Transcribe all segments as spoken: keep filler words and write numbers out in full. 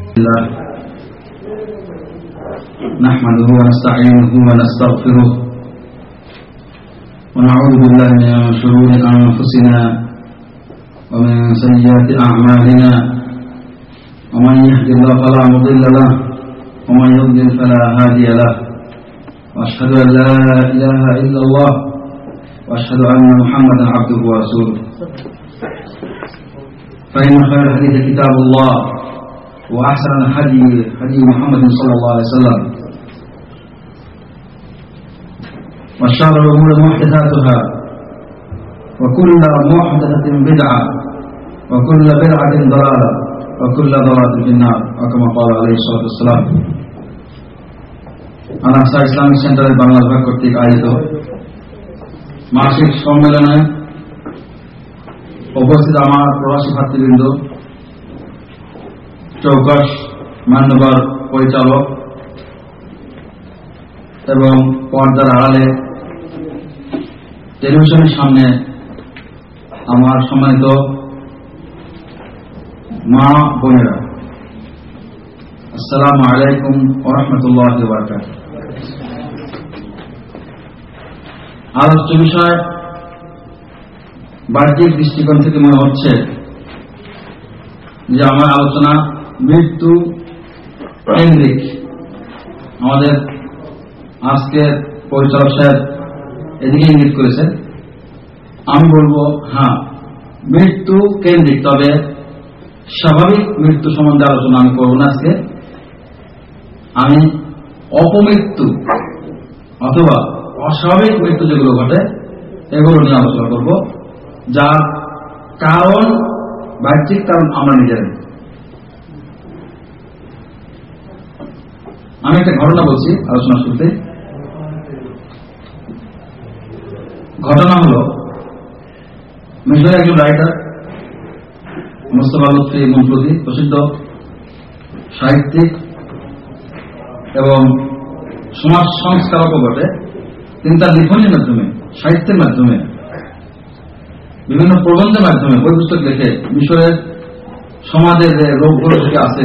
نحمده ونستعينه ونستغفره ونعوذ بالله من شرور أنفسنا ومن سيئات أعمالنا ومن يهد الله فلا مضل له ومن يضلل فلا هادي له وأشهد أن لا إله إلا الله وأشهد أن محمدا عبده ورسوله فإن خير الحديث كتاب الله وأحسن الهدي هدي محمد صلى الله عليه وسلم وشر الأمور محدثاتها وكل محدثة بدعة وكل بدعة ضلالة وكل ضلالة في النار وكما قال عليه الصلاة والسلام Al Aqsa Islamic সেন্টারের বাংলা বিভাগ কর্তৃক আয়োজিত মাসিক সম্মেলনে উপস্থিত আমার প্রবাসী ভাতৃবৃন্দ, চৌকস মান্যবর পরিচালক এবং পর্দার আড়ালে টেলিভিশনের সামনে আমার সম্মানিত মা বোনেরা, আসসালামু আলাইকুম ওয়া রাহমাতুল্লাহি ওয়া বারাকাতুহু। আলোচ্য বিষয় বাহ্যিক দৃষ্টিকোণ থেকে মনে হচ্ছে যে আমার আলোচনা মৃত্যু কেন্দ্রিক। আমাদের আজকের পরিচালক সাহেব এদিকে ইঙ্গিত করেছে। আমি বলবো হ্যাঁ, মৃত্যু কেন্দ্রিক, তবে স্বাভাবিক মৃত্যু সম্বন্ধে আলোচনা আমি করব না। আজকে আমি অপমৃত্যু অথবা অস্বাভাবিক মৃত্যু যেগুলো ঘটে এগুলো নিয়ে আলোচনা করব, যার কারণ বাহ্যিক কারণ আমরা নিজেরাই। আমি একটা ঘটনা বলছি আলোচনা শুরুতে। ঘটনা হলো, মিশরের একজন রাইটার মুস্তাফা লুৎফি মনফুদি, প্রসিদ্ধ সাহিত্যিক এবং সমাজ সংস্কারকও বটে। তিনি তার লিখনের মাধ্যমে, সাহিত্যের মাধ্যমে, বিভিন্ন প্রবন্ধের মাধ্যমে, বই পুস্তক লিখে মিশরের সমাজের যে রোগগুলো থেকে আছে,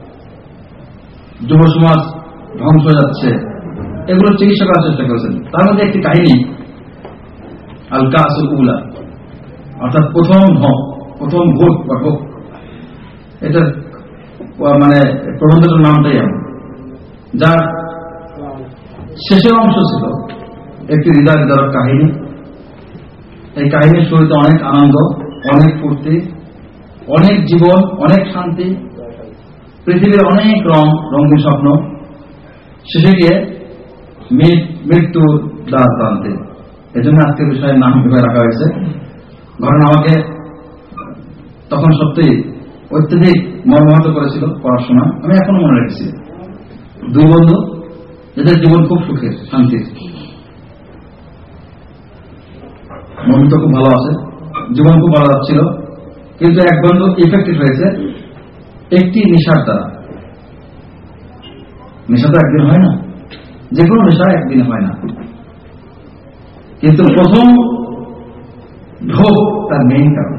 যুব সমাজ ধ্বংস হয়ে যাচ্ছে, এগুলো চিকিৎসা করার চেষ্টা করেছেন। তার মধ্যে একটি কাহিনী আল কাসুল উলা, অর্থাৎ প্রথম ঢোক, প্রথম ভোট বা ঢোক, এটা মানে প্রবন্ধটার নামটাই এমন, যার শেষের অংশ ছিল একটি হৃদয় বিদারক কাহিনী। এই কাহিনীর শুরুতে অনেক আনন্দ, অনেক ফুর্তি, অনেক জীবন, অনেক শান্তি, পৃথিবীর অনেক রং, রঙিন স্বপ্ন। শেষে গিয়ে মৃত্যুর দ্বার প্রান্তে। এজন্য আজকের বিষয়ের নাম ভেবে রাখা হয়েছে। ঘটনা আমাকে তখন সত্যিই অত্যধিক মর্মাহত করেছিল পড়ার সময়। আমি এখনো মনে রেখেছি। দুই বন্ধু, এদের জীবন খুব সুখের, শান্তির, মন তো খুব ভালো আছে, জীবন খুব ভালো যাচ্ছিল, কিন্তু এক বন্ধু ইফেক্টেড হয়েছে একটি নেশার দ্বারা। নেশা তো একদিন হয় না, যে কোনো নেশা একদিন হয় না, কিন্তু প্রথম ঢোক তার মেইন কারণ।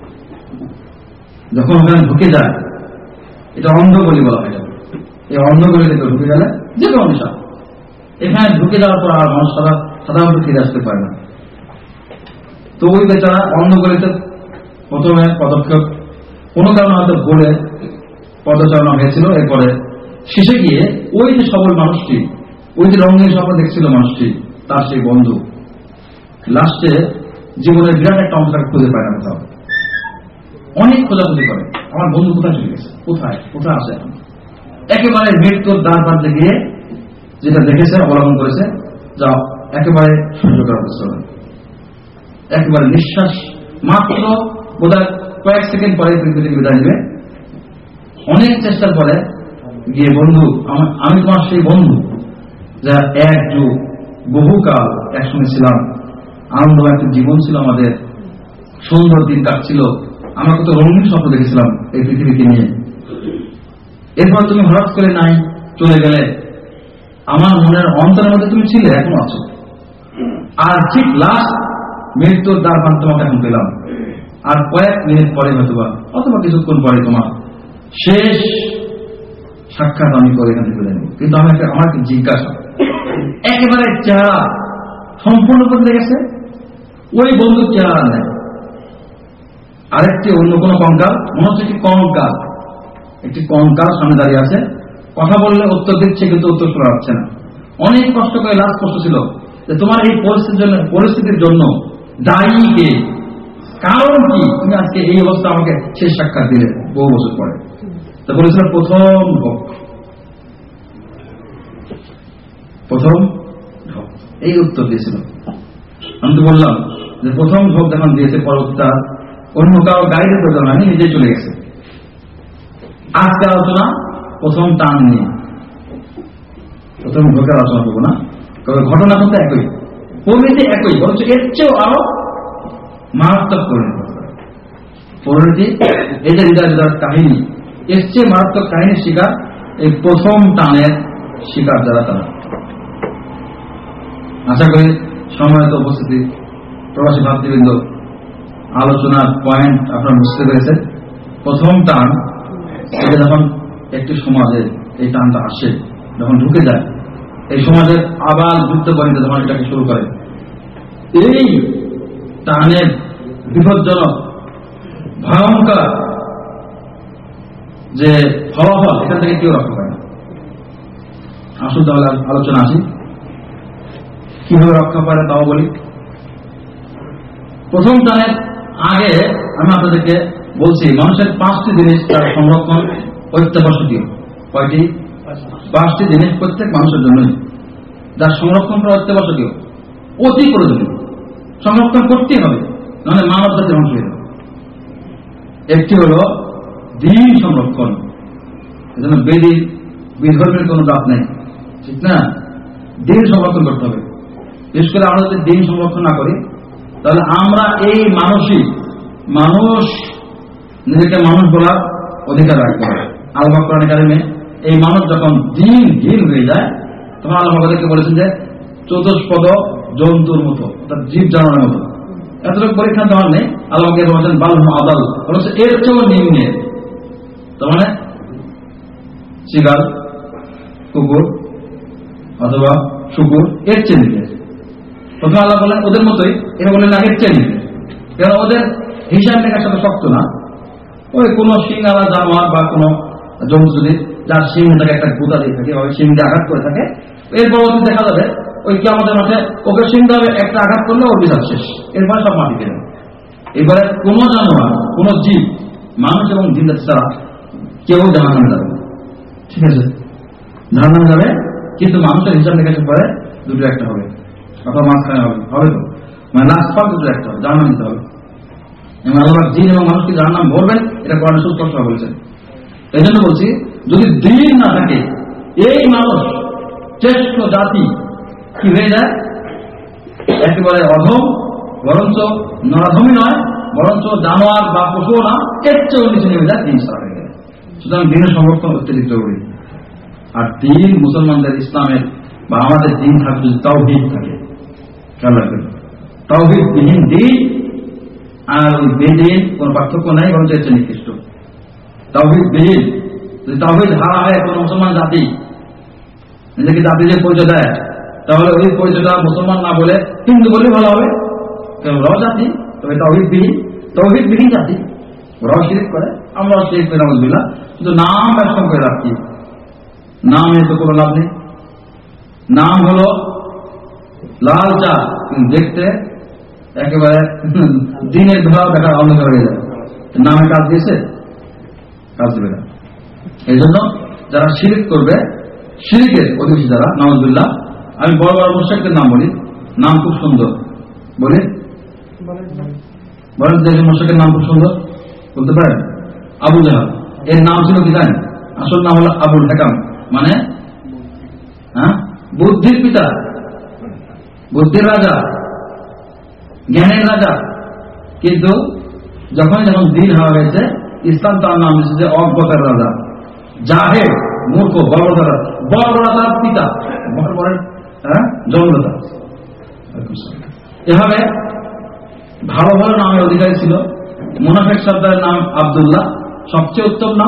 যখন ওখানে ঢুকে যায়, এটা অন্ধগলি বলা হয়। এই অন্ধগলিতে ঢুকে গেলে যে কোনো নেশা, এখানে ঢুকে যাওয়ার পর আর মানুষ সারা সাধারণত ফিরে আসতে পারে না। তো ওই বেচারা অন্ধগলিতে প্রথমে পদক্ষেপ কোনো কারণে হয়তো ভুলে পদচারণা হয়েছিল। এরপরে শেষে গিয়ে ওই যে সবল মানুষটি, ওই যে রঙিন স্বপ্ন দেখছিল মানুষটি, তার সেই বন্ধু লাস্টে জীবনের বিরাট একটা অংশটাকে খুঁজে পায় না কোথাও। অনেক খোঁজাখুঁজি করে, আমার বন্ধু কোথায় চলে গেছে, কোথায় কোথায় আসে। একেবারে মৃত্যুর দ্বার প্রান্তে গিয়ে যেটা দেখেছে, অবলম্বন করেছে, যা একেবারে সহ্য করার অবস্থা, একেবারে নিঃশ্বাস মাত্র বোধহয় কয়েক সেকেন্ড পরে পৃথিবী থেকে বিদায় নেবে। অনেক চেষ্টার পরে গিয়ে, বন্ধু, আমি তোমার সেই বন্ধু যারা এক যুগ বহুকাল একসঙ্গে ছিলাম, আনন্দ একটা জীবন ছিল আমাদের, সুন্দর দিন কাটছিল, আমরা কত রঙিন স্বপ্ন দেখেছিলাম এই পৃথিবীকে নিয়ে। এরপর তুমি হঠাৎ করে নাই, চলে গেলে। আমার মনের অন্তরের মধ্যে তুমি ছিলে, এখনো আছো। আর ঠিক লাস্ট মৃত্যুর দ্বার প্রান্তে তোমাকে এখন পেলাম। আর কয়েক মিনিট পরে হয়তোবা অথবা কিছুক্ষণ পরে তোমার শেষ সাক্ষাৎ আমি করে এখান থেকে নেব, কিন্তু আমি একটা আমাকে জিজ্ঞাসা একেবারে চেহারা সম্পূর্ণ বদলে গেছে, ওই বন্ধুর চেহারা নেই, আরেকটি অন্য কোনো কঙ্কাল, মনে হচ্ছে একটি কঙ্কাল, একটি কঙ্কাল সামনে দাঁড়িয়ে আছে, কথা বললে উত্তর দিচ্ছে কিন্তু উত্তর শোনা যাচ্ছে না। অনেক কষ্ট করে লাস্ট প্রশ্ন ছিল যে তোমার এই পরিস্থিতির জন্য পরিস্থিতির জন্য দায়ী কে, কারণ কি তুমি আজকে এই অবস্থা আমাকে শেষ সাক্ষাৎ দিলে বহু বছর পরে। তা বলেছিল প্রথম ঢোক, প্রথম ঢোক, এই উত্তর দিয়েছিল। আমি তো বললাম যে প্রথম ঢোক যখন দিয়েছে পরবর্তীটা অন্য কারো গাইডের প্রয়োজন আমি নিজে চলে গেছে। আজকে আলোচনা প্রথম টান নিয়ে, প্রথম ঢোকের আলোচনা করবো না, তবে ঘটনা কিন্তু একই, পরিণতি একই, বরঞ্চ এর চেয়েও আরো মারাত্মক পরিণতি। পরিণতি এই যে হৃদয় হৃদয়ের কাহিনী, এর চেয়ে মারাত্মক কাহিনীর শিকার এই প্রথম টানের শিকার যারা, তারা। আশা করি সময়ত উপস্থিতি প্রবাসী ভাতৃবৃন্দ আলোচনার পয়েন্ট আপনারা বুঝতে পেরেছেন। প্রথম টান এটা যখন একটি সমাজে এই টানটা আসে, যখন ঢুকে যায় এই সমাজের আবার যুদ্ধ পরিণতি যখন এটাকে শুরু করে, এই টানের বিপজ্জনক ভয়ঙ্কর যে ফলাফল, এখান থেকে কেউ রক্ষা পায় না। আসুন তাহলে আলোচনা আসি, কিভাবে রক্ষা পায় তাও বলি। প্রথম টানের আগে আমি আপনাদেরকে বলছি মানুষের পাঁচটি জিনিস তার সংরক্ষণ অত্যাবশ্যকীয়। কয়টি? পাঁচটি জিনিস প্রত্যেক মানুষের জন্যই যার সংরক্ষণ করা অত্যাবশ্যকীয়, অতি প্রয়োজনীয়, সংরক্ষণ করতেই হবে, নাহলে মানব জাতি ধ্বংস হয়ে যাবে। একটি হল দিন সংরক্ষণ। এজন্য বেদি বিধর্মের কোনো দাঁত নেই, ঠিক না? দিন সংরক্ষণ করতে হবে। বিশেষ করে আমরা যদি দিন সংরক্ষণ না করি তাহলে আমরা এই মানসিক মানুষ নিজেকে মানুষ বলার অধিকার রাখতে হবে। আল্লাহ কোরআনে কারিমে এই মানুষ যখন দিনহীন হয়ে যায় তখন আল্লাহ আমাদেরকে বলেছেন যে চতুষ্পদ জন্তুর মতো, অর্থাৎ জীব জানোয়ারের মতো। এতটুকু পরীক্ষা দেওয়ার নেই, আল্লাহকে বলেছেন বালহুম আদাল, বলেছে এর চেয়েও নিম্নে। তার মানে শিগাল, কুকুর অথবা শুকুর এর চেয়ে নিতে। প্রথমে আল্লাহ বলেন ওদের মতোই, এটা বলেন না এর চেয়ে নিতে, কারণ ওদের হিসাব লেখার সাথে শক্ত না। ওই কোন সিংহালা জানোয়ার বা কোন জন্তু যদি যার সিং থাকে একটা গুতা দিয়ে থাকে, ওই সিং দিয়ে আঘাত করে থাকে, এর পরবর্তী দেখা যাবে ওই কি আমাদের মাঠে ওকে সিং হবে একটা আঘাত করলে ওর বিচার শেষ, এরপরে সব মাটি ফেলে। এবারে কোন জানোয়ার কোন জীব মানুষ এবং জিন ছাড়া কেউ জাহান্নামে যাবে, ঠিক আছে? জাহান্নামে যাবে, কিন্তু মানুষের হিসাব লেখার পরে দুটো একটা হবে, অথবা মাঝখানে হবে, হবে তো মানে লাস্ট পার দুটো একটা হবে, জাহান্নামে দিতে হবে। এবং আল্লাহ জিন এবং মানুষকে জাহান্নাম ভরবেন, এটা কোরআনে সুস্পষ্ট বলেছেন। এই জন্য বলছি যদি দিন না থাকে এই মানুষ শ্রেষ্ঠ জাতি কি হয়ে যায়? একেবারে অধম, বরঞ্চ নরাধমই নয়, বরঞ্চ জানোয়ার বা পশুও না, এর চেয়েও নিচে নেমে যায়, দিন সারা হয়ে যায়। সুতরাং দিনের সংরক্ষণ অত্যধিক জরুরি। আর দিন মুসলমানদের ইসলামের বা আমাদের দিন থাকে যদি তাওহীদ থাকে, খেয়াল রাখবেন, তাওহীদ বিহীন দিন আর ওই বেদিন কোন পার্থক্য নাই, বরঞ্চ এর চেয়ে নিকৃষ্ট। তাওহীদ বিহীন, যদি তাওহীদ হারা হয় কোন মুসলমান জাতি নিজেকে জাতি যে পরিচয় দেয়, তাহলে ওই পরিচয়টা মুসলমান না বলে হিন্দু বলে ভালো হবে। ওরাও জাতি, তবে তাওহীদ বিহীন, তাওহীদ বিহীন জাতি। ওরাও শিরক করে, আমরাও শিরক করি, নাউযুবিল্লাহ। শুধু নাম ব্যস্ত করে রাখি, নামে তো কোনো লাভ নেই। নাম হলো লাল চা, দেখতে একেবারে দিনের ধরা দেখা অন্ধকার হয়ে যায়, নামে কাজ দিয়েছে, কাজ দেবে না। এই জন্য যারা শিরক করবে, শিরকের অধিবেশী যারা, নাউযুবিল্লাহ, আমি বড় বড় মুশরিকদের নাম বলি, নাম খুব সুন্দর বলি, বলেন যে মুশরিকের নাম খুব সুন্দর বলতে পারেন? আবু জাহাল, এর নাম ছিল কি জানেন? আসল নাম হলো আবুল হাকাম, মানে হ্যাঁ বুদ্ধির পিতা, বুদ্ধির রাজা, জ্ঞানের রাজা। কিন্তু যখন যখন দিন হওয়া হয়েছে, ইসলাম তার নাম দিয়েছে যে অজ্ঞতার রাজা, জাহেল, মূর্খ, বর্বরতা, বর্বরতার পিতা, বর্বরের হ্যাঁ জন্মদাতা। এভাবে ভালো ভালো নামের অধিকারী ছিল। মুনাফিক সর্দারের নাম আব্দুল্লাহ, সবচেয়ে উত্তম নাম,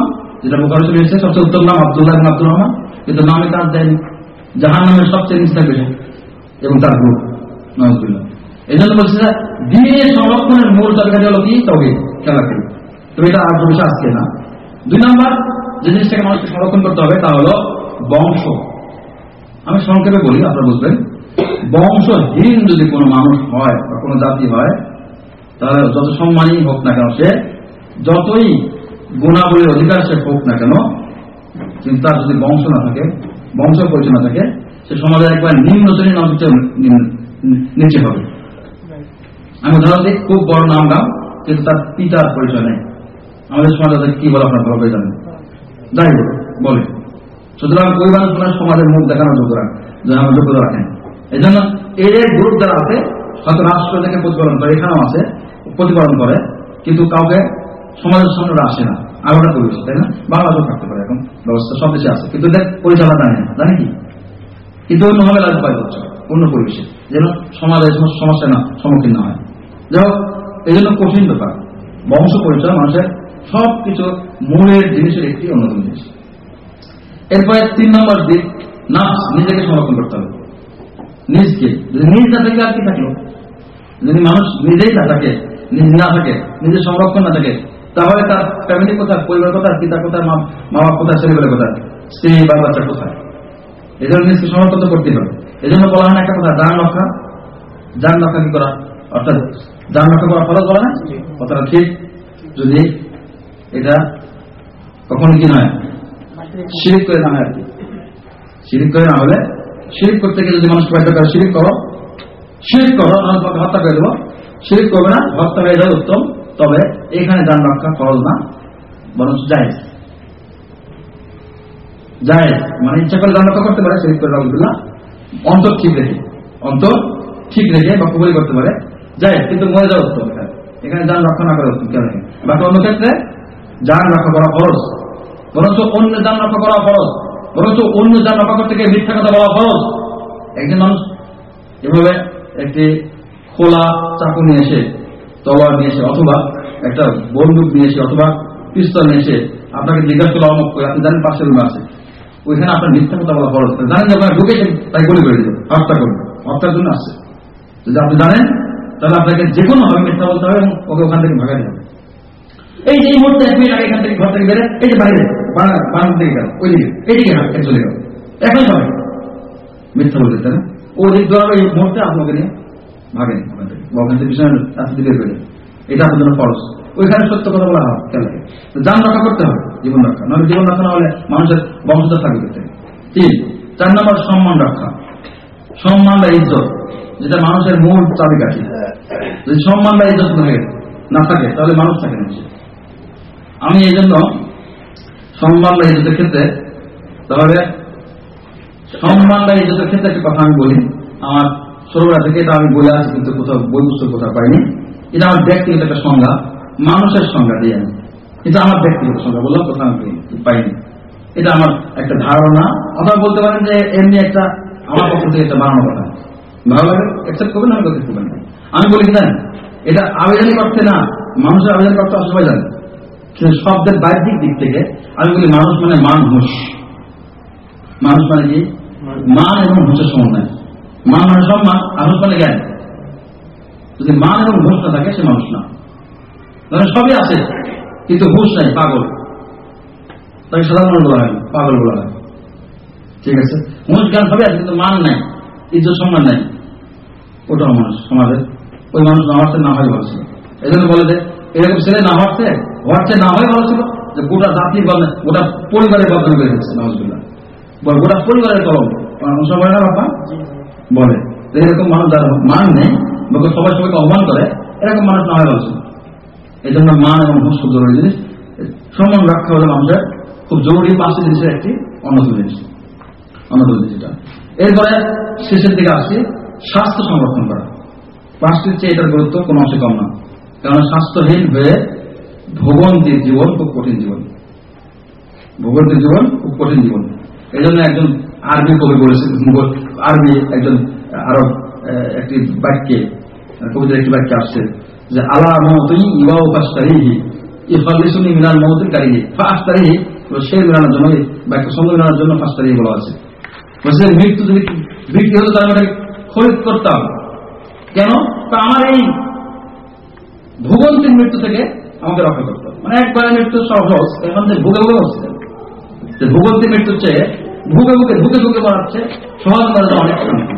যেটা বুখারী শরীফে এসেছে সবচেয়ে উত্তম নাম আব্দুল্লাহ ইবনে আব্দুর রহমান, কিন্তু নামে কাজ দেয়নি। জাহান্নামের সবচেয়ে নিচে থাকবে এবং তার গ্রুপ নাউযুবিল্লাহ। এই জন্য বলছে যে দ্বীনের সংরক্ষণের মূল চাবিকাঠি হলো কি? তাওহীদ, খেলা খেলি। তো এটা আর বিষয় আজকে না। দুই নম্বর যে জিনিসটাকে মানুষকে সংরক্ষণ করতে হবে তা হলো বংশ। আমি সংক্ষেপে বলি, আপনারা বুঝবেন। বংশহীন যদি কোনো মানুষ হয় বা কোনো জাতি হয়, তাহলে যত সম্মানী হোক না কেন, সে যতই গুণাবলীর অধিকার সে হোক না কেন, কিন্তু তার যদি বংশ না থাকে, বংশ পরিচয় না থাকে, সে সমাজের একবার নিম্ন শ্রেণীর মানুষ নিচে হবে। আমি উদাহরণ দিই, খুব বড় নাম গাম, কিন্তু তার পিতার পরিচয় নেই। আমাদের সমাজে কি বলে আপনার ভালো করে জানেন, যাই হোক বলে। সুতরাং ওই মানুষ সমাজের মুখ দেখানোর যোগ্য আমার যোগ্যতা রাখেন। এই জন্য এই যে গ্রুপ যারা আছে, হয়তো রাষ্ট্র থেকে প্রতিপালন করে, এখানেও আছে প্রতিপালন করে, কিন্তু কাউকে সমাজের সামনে আসে না। আলাদা পরিবেশ, তাই না? বাংলাদেশেও থাকতে পারে, এখন ব্যবস্থা সব দেশে আছে, কিন্তু দেখ পরিচালনা জানে না, জানে কি? কিন্তু অন্যভাবে লাভ পাই করছে অন্য পরিবেশে, যেন সমাজের সমস্যা না সম্মুখীন না হয়। যাই হোক, এই জন্য কঠিন ব্যাপার বংশ পরিচয় মানুষের সবকিছু মূলের জিনিসের একটি অন্যতম জিনিস। এরপরে তিন নম্বর দিক, নাফস, নিজেকে সংরক্ষণ করতে হবে। নিজকে যদি নিজ না থাকে আর কি থাকলো? যদি মানুষ নিজেই না থাকে, নিজ না থাকে, নিজের সংরক্ষণ না থাকে, তাহলে তার ফ্যামিলি কোথায়, পরিবার কোথায়, পিতা কোথায়, মা বাবা কোথায়, ছেলেবেলা কোথায়, স্ত্রী বা বাচ্চা কোথায়? এই জন্য নিজকে সংরক্ষণ করতে হবে। এই জন্য বলা হয় না একটা কথা, যান রক্ষা, যান রক্ষা কি করা, অর্থাৎ যান রক্ষা করা ফরজ বলা না? কথাটা ঠিক। যদি এটা কখনো কি নয়, শিরিক করে না হয় আর কি, শিরিক করে না হলে, শিরিক করতে গিয়ে যদি মানুষকে বাধ্য করে শিরিক করো, শিরিক করো, তোমাকে হত্যা করে দেবো, শিরিক করবে না, হত্যা হয়ে যাবে উত্তম। তবে এখানে যান রক্ষা ফরজ না, বরং জায়েজ। জায়েজ মানে ইচ্ছা করে যান রক্ষা করতে পারে, শিরিক করে রাখবে, অন্তর ঠিক রেখে, অন্তর ঠিক রেখে বা কবুল করতে পারে, জায়েজ, কিন্তু মরে যাওয়া উত্তম। এখানে যান রক্ষা না করে উত্তম। কেন? বাকি অন্য ক্ষেত্রে যান রক্ষা করা ফরজ, বরঞ্চ অন্য যান রক্ষা করা ফরজ, বরঞ্চ অন্য যান রক্ষা করতে গিয়ে মিথ্যা কথা বলা ফরজ। একজন মানুষ এভাবে একটি খোলা চাকু নিয়ে এসে, তলোয়ার নিয়ে এসে, অথবা একটা বন্দুক নিয়ে এসে, অথবা পিস্তল নিয়ে এসে আপনাকে জিজ্ঞাসা করলো অমুক করে, আপনি জানেন পাশের রুমে আছে, ওইখানে আপনার মিথ্যা কথা বলা ফরজ। জানেন যে ওখানে ঢুকেছে, তাই গুলি করে দিল, হত্যা করবে, হত্যার জন্য আসছে। যদি আপনি জানেন, তাহলে আপনাকে যে কোনো ভাবে মিথ্যা বলতে হবে এবং ওকে ওখান থেকে ভাগাতে হবে। এই যে এই মুহূর্তে এক মিনিট আগে এখান থেকে ঘর থেকে বেড়ে, এই যে বাইরে বারান্দা থেকে গেল, ওই দিকে এইদিকে হাতে চলে গেল, এখন হবে মিথ্যা বলতে, তাই না? ওই দিক ধরাবে, এই মুহূর্তে আপনাকে নিয়ে ভাগেন ওখান থেকে, বা ওখান থেকে পিছনে রাস্তা দিকে বেড়ে, এটা আপনার জন্য ফরজ। ওইখানে সত্য কথা বলা হয়, কেন? যান রক্ষা করতে হবে, জীবন রক্ষা, নাহলে জীবন রক্ষা না হলে মানুষের বংশধর থাকবে কোথায়? তিন, চার নম্বর সম্মান রক্ষা। সম্মান বা ইজ্জত, যেটা মানুষের মূল চাবিকাঠি। যদি সম্মান বা ইজ্জত না থাকে, তাহলে মানুষ থাকে না। আমি এই জন্য সম্মান বা ইজ্জতের ক্ষেত্রে, তাহলে সম্মান বা ইজ্জতের ক্ষেত্রে একটা কথা আমি বলি, আমার ছোটবেলা থেকে এটা আমি বলে আছি, কিন্তু কোথাও বই পুস্তক কোথাও পাইনি। এটা আমার ব্যক্তিগত একটা সংজ্ঞা, মানুষের সংজ্ঞা দিয়ে আমি, এটা আমার ব্যক্তিগত সংজ্ঞা বললাম, কোথাও আমি পাইনি। এটা আমার একটা ধারণা, অথবা বলতে পারেন যে এমনি একটা আমার পক্ষ থেকে একটা বানানো কথা। ভালো লাগে অ্যাকসেপ্ট করবেন, আমি করতে করবেন না। আমি বলি না, এটা আবেদনই করতে না, মানুষের আবেদন করতে সবাই জানে। শব্দের বাহ্যিক দিক থেকে আমি বলি মানুষ মানে মান হুঁশ। মানুষ মানে কি? মান এবং হুঁশের সমন্বয়। মান মানে সম্মান, আর হুঁশ মানে জ্ঞান। যদি মান এবং হুঁশ না থাকে, সে মানুষ না। ধরেন সবই আছে, কিন্তু হুঁশ নাই, পাগল, তাকে সাধারণ বলা হয়, পাগল বলা হয়। ঠিক আছে, হুঁশ জ্ঞান সবই আছে, কিন্তু মান নাই, ইজ্জত সম্মান নাই, ওটাও মানুষ সমাজের। ওই মানুষ না হওয়ার না হয় ভালো ছিল। এই জন্য বলে যে এরকম ছেলে না হওয়ার হওয়ার না হয় ভালো ছিল, যে গোটা জাতির বদলে, গোটা পরিবারের বদনাম করে দিচ্ছে, নওয়াজুবিল্লাহ, গোটা পরিবারের কলম সবাই না বাবা বলে। এরকম মানুষ যারা মান নেই, সবাই সবাইকে অপমান করে, এরকম মানুষ না হয় ভালো ছিল। এই জন্য মান এবং হুঁশ খুব জরুরি জিনিস। সম্মান রক্ষা হলে মানুষের খুব জরুরি পাঁচটি জিনিসের একটি অন্যতম জিনিস, অন্যতম জিনিসটা। এরপরে শেষের দিকে আসছি, স্বাস্থ্য সংরক্ষণ করা। পাঁচটির চেয়ে এটার গুরুত্ব কোনো অংশে কম না, কারণ স্বাস্থ্যহীন হয়ে ভোগান্তির জীবন খুব কঠিন জীবন, ভোগান্তির জীবন খুব কঠিন জীবন। এই জন্য একজন আরবি কবি বলেছে, আরবি একজন আরব একটি বাক্যে, কবিতার একটি বাক্যে আসছে যে আলা মওতুই ইওয়া ফাসতারিহি ইফালিসুনি মিনাল মওতি কারিহি ফাসতারিহি সে মেলানোর জন্য বা একটা সঙ্গ মেলানোর জন্য পাঁচ তারিখে বলা আছে। বলছে মৃত্যু যদি বিক্রি হতো তাহলে আমি খরিদ করতাম। কেন? আমার এই ভূগন্তির মৃত্যু থেকে আমাকে রক্ষা করতো। মানে একবারে মৃত্যু সহজ, এখন যে ভুগে ভুগে বসছে, ভূগন্তির মৃত্যুর চেয়ে ভুগে ভুগে ঢুকে ঢুকে মারাচ্ছে সহজ করাটা অনেক শান্তি।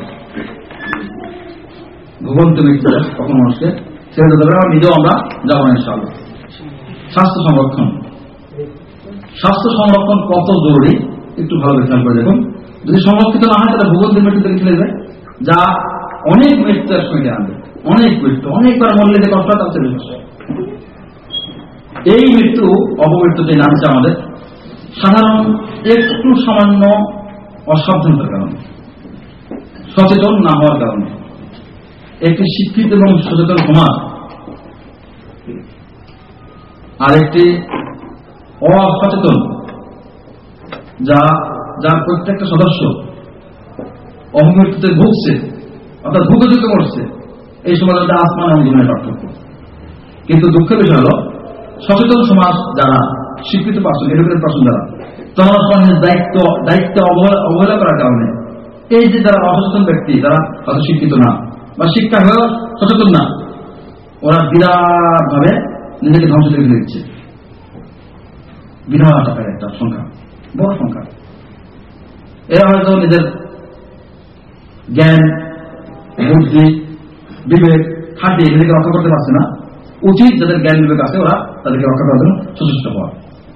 ভূগন্তির মৃত্যু কখন মানুষকে ছেড়ে দিতে পারে, নিজেও আমরা যাবো না ইনশাআল্লাহ। স্বাস্থ্য সংরক্ষণ, স্বাস্থ্য সংরক্ষণ কত জরুরি একটু ভালো খেয়াল করে দেখুন। যদি সংরক্ষিত না হয় তাহলে ভূগন্তির মৃত্যু থেকে চলে যায়, যা অনেক মৃত্যু এক সঙ্গে আনবে, অনেক মৃত্যু, অনেকবার মরলে যে কষ্ট তার চলে আসে। এই মৃত্যু অপমৃত্যুতে নামছে আমাদের সাধারণ একটু সামান্য অসাবধানতার কারণে, সচেতন না হওয়ার কারণে। একটি শিক্ষিত এবং সচেতন সমাজ আর একটি অসচেতন, যা যার প্রত্যেকটা সদস্য অপমৃত্যুতে ভুগছে, অর্থাৎ ভুগে ঢুকে মরছে, এই সমাজের মধ্যে আসমান এবং জীবনের পার্থক্য। কিন্তু দুঃখের বিষয় হল সচেতন সমাজ যারা, শিক্ষিত পার্সন, এডুকেটেড পার্সন যারা, তখন সমাজের দায়িত্ব দায়িত্ব অবহেলা করার কারণে এই যে যারা অসচেতন ব্যক্তি, যারা হয়তো শিক্ষিত না বা শিক্ষা হয়েও সচেতন না, ওরা বিরাট ভাবে নিজেকে ধ্বংস করে দিচ্ছে। বিরাট আকারের একটা সংখ্যা, বড় সংখ্যা। এরা হয়তো নিজের জ্ঞান, বুদ্ধি, বিবেক খাটিয়ে নিজেকে রক্ষা করতে পারছে না। উচিত যাদের জ্ঞান বিবেক আছে ওরা তাদেরকে রক্ষা করার জন্য সচেষ্ট হওয়া।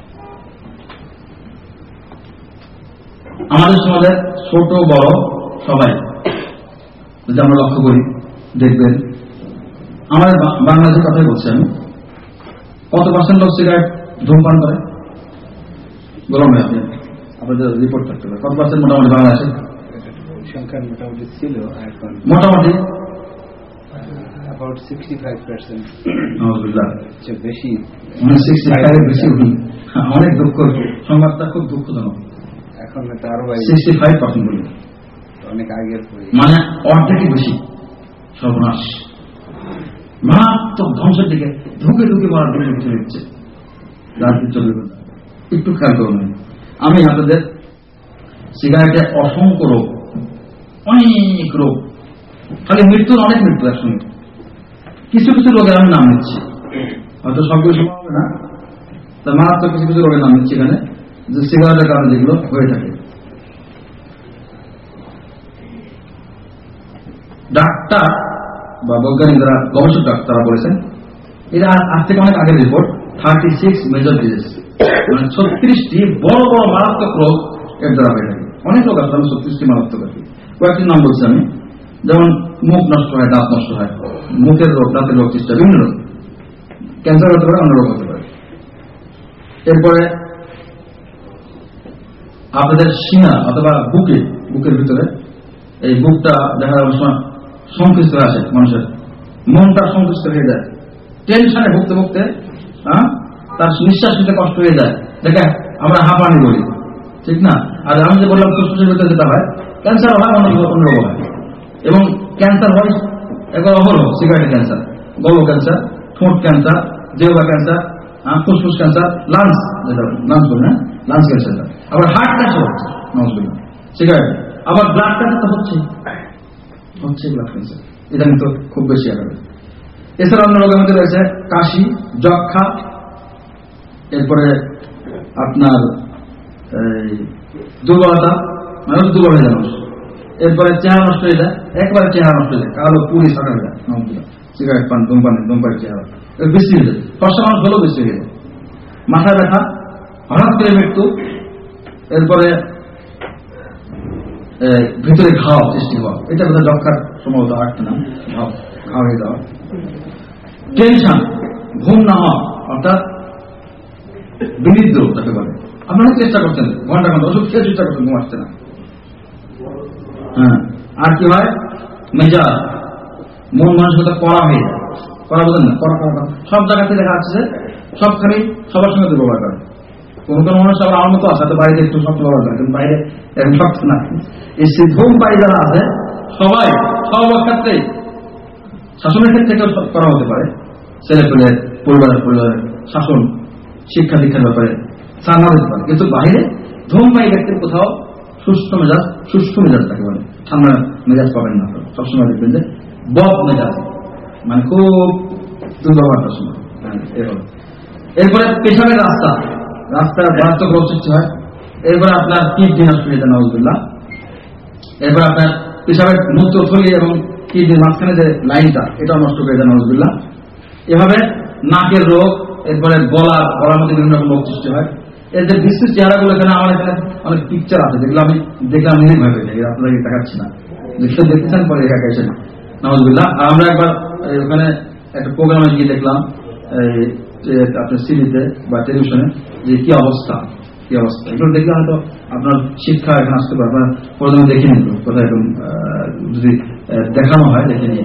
আমাদের সমাজের ছোট বড় সবাই যদি আমরা লক্ষ্য করি, দেখবেন আমাদের বাংলাদেশের কথাই বলছি আমি, কত পার্সেন্ট লোক সিগারেট ধূমপান করে? গরমে আপনি আপনাদের রিপোর্ট থাকতে পারে কত পার্সেন্ট মোটামুটি বাংলাদেশে সংখ্যা মোটামুটি ছিল, এখন মোটামুটি about sixty-five percent বেশি, বেশি। অনেক দুঃখ, সংবাদটা খুব দুঃখজনক। এখন তো আরো সিক্সটি ফাইভ পার্সেন্ট বলি, অনেক আগের, মানে অর্ধেকই বেশি। সর্বনাশ, মারাত্মক ধ্বংসের দিকে ঢুকে ঢুকে মারার দিকে চলে যাচ্ছে। একটু খেয়াল করুন, আমি আপনাদের সিগারেটের অসংখ্য রোগ, অনেক রোগ, খালি মৃত্যুর অনেক মৃত্যু একসঙ্গে, কিছু কিছু রোগের আমি নাম নিচ্ছি, হয়তো সবগুলো সময় হবে না, তা মারাত্মক কিছু কিছু রোগের নাম নিচ্ছি এখানে, যে সিগারেটের কারণে যেগুলো হয়ে থাকে। ডাক্তার বা বৈজ্ঞানিক যারা গবেষক ডাক্তাররা বলেছেন, এরা আজ থেকে অনেক আগের report, thirty six major disease, মানে ছত্রিশটি বড় বড় মারাত্মক রোগ এর দ্বারা হয়ে থাকে। অনেক রোগ আছে, আমি ছত্রিশটি মারাত্মক আছে, কয়েকটি নাম বলছি আমি। যেমন মুখ নষ্ট হয়, দাঁত নষ্ট হয়, মুখের রোগ, দাঁতের রোগ, চেষ্টা, বিভিন্ন রোগ, ক্যান্সার হতে পারে, অন্য রোগ হতে পারে। এরপরে আপনাদের সিনা অথবা বুকে, বুকের ভিতরে এই বুকটা দেখা যাওয়ার সময় সংকুচিত হয়ে আসে, মানুষের মনটা সংকুচিত হয়ে যায়, টেনশনে ভুগতে ভুগতে হ্যাঁ তার নিঃশ্বাস নিতে কষ্ট হয়ে যায়, দেখে আমরা হাঁপানি বলি, ঠিক না? আর আমি যে বললাম ফুসফুসের ভিতরে যেটা হয়, ক্যান্সার হয়, অন্য অন্য রোগ হয়। এবং ক্যান্সার হয় একবার অহরহ, সিগারেট ক্যান্সার, গল ক্যান্সার, ঠোঁট ক্যান্সার, জিহ্বা ক্যান্সার, ফুসফুস ক্যান্সার, লাংস, যেটা লাংস বলি না, লাংস ক্যান্সার। আবার হার্ট ক্যান্সার হচ্ছে নজরুল সিগারেট, আবার ব্লাড ক্যান্সার তো হচ্ছে হচ্ছে ব্লাড ক্যান্সার, এটা কিন্তু খুব বেশি আকারে। এছাড়া অন্য রোগের মধ্যে রয়েছে কাশি, যক্ষা, এরপরে আপনার দুর্বলতা, মানুষ দুর্বল হয়ে যায় মানুষ, এরপরে চেহারা নষ্ট হয়ে যায়, একবারে চেহারা নষ্ট হয়ে যায়, কালো পুরি সাকা হয়ে যায়, সিগারেট পান, ধূমপান, ধূমপানের চেহারা বেশি হয়ে যায়, ফর্সা মানুষ হলেও বেশি হয়ে যায়, মাথা ব্যথা, হঠাৎ করে মৃত্যু, এরপরে ভিতরে ঘাও সৃষ্টি হওয়া, এটা বোধহয় যক্ষার সম্ভবত আটটা না, ঘাও ঘাও হয়ে যাওয়া, টেনশন, ঘুম না হওয়া, অর্থাৎ বিনিদ্র তাকে বলে। আপনারা চেষ্টা করছেন ঘন্টা ঘন্টা ওষুধ খেয়ে চেষ্টা করছেন, ঘুম আসছে না। হ্যাঁ, আর কি হয়, মেজাজ, মন মানসিকতা করা হয়ে যায়, করা বোঝেন না, করা করা সব জায়গাতে দেখা যাচ্ছে যে সব খালি সবার সঙ্গে দুর্ব্যবহার করে। কোন কোন মানুষ আবার আমার মতো আছে, বাইরে একটু শক্ত ব্যবহার করে, কিন্তু বাইরে এরকম শক্ত না। এই ধূম পাই যারা আছে সবাই সব ক্ষেত্রে, শাসনের ক্ষেত্রে করা হতে পারে, ছেলে পেলে, পরিবারের পরিবারের শাসন, শিক্ষা দীক্ষার ব্যাপারে, সানা দিতে পারে, কিন্তু বাইরে ধূমপায়ী ব্যক্তির কোথাও সুস্থ মেজাজ, সুস্থ মেজাজ তাকে বলে, ঠান্ডা মেজাজ পাবেন না। সবসময় দেখবেন যে বদ মেজাজ, মানে খুব দুর্ব্যবহারটার সময়। এরপরে পেছনের রাস্তা, রাস্তার মারাত্মক রোগ সৃষ্টি হয়। এরপরে আপনার কিডনি নষ্ট হয়ে যায় নাউজুবিল্লাহ। এরপরে আপনার পেশাবের মূত্রথলি এবং কিডনির মাঝখানে যে লাইনটা, এটাও নষ্ট হয়ে যায় নাউজুবিল্লাহ। এভাবে নাকের রোগ, এরপরে গলা গলার মধ্যে বিভিন্ন রকম রোগ সৃষ্টি হয়। এর যে বিস্তৃত চেহারাগুলো, এখানে আমার এখানে অনেক পিকচার আছে, যেগুলো আমি দেখলাম নিজেই ভয় পেয়ে যাই, আপনাদেরকে দেখাচ্ছি না, যেগুলো দেখতেছেন পরে একা এসে নাউজুবিল্লাহ। আর আমরা একবার ওখানে একটা প্রোগ্রামে গিয়ে দেখলাম আপনার সিডিতে বা টেলিভিশনে, যে কি অবস্থা কি অবস্থা এগুলো দেখলে হয়তো আপনার শিক্ষা এখানে আসতে পারে। আপনার প্রথমে দেখে নিন কোথায় একদম যদি দেখানো হয় দেখে নিন।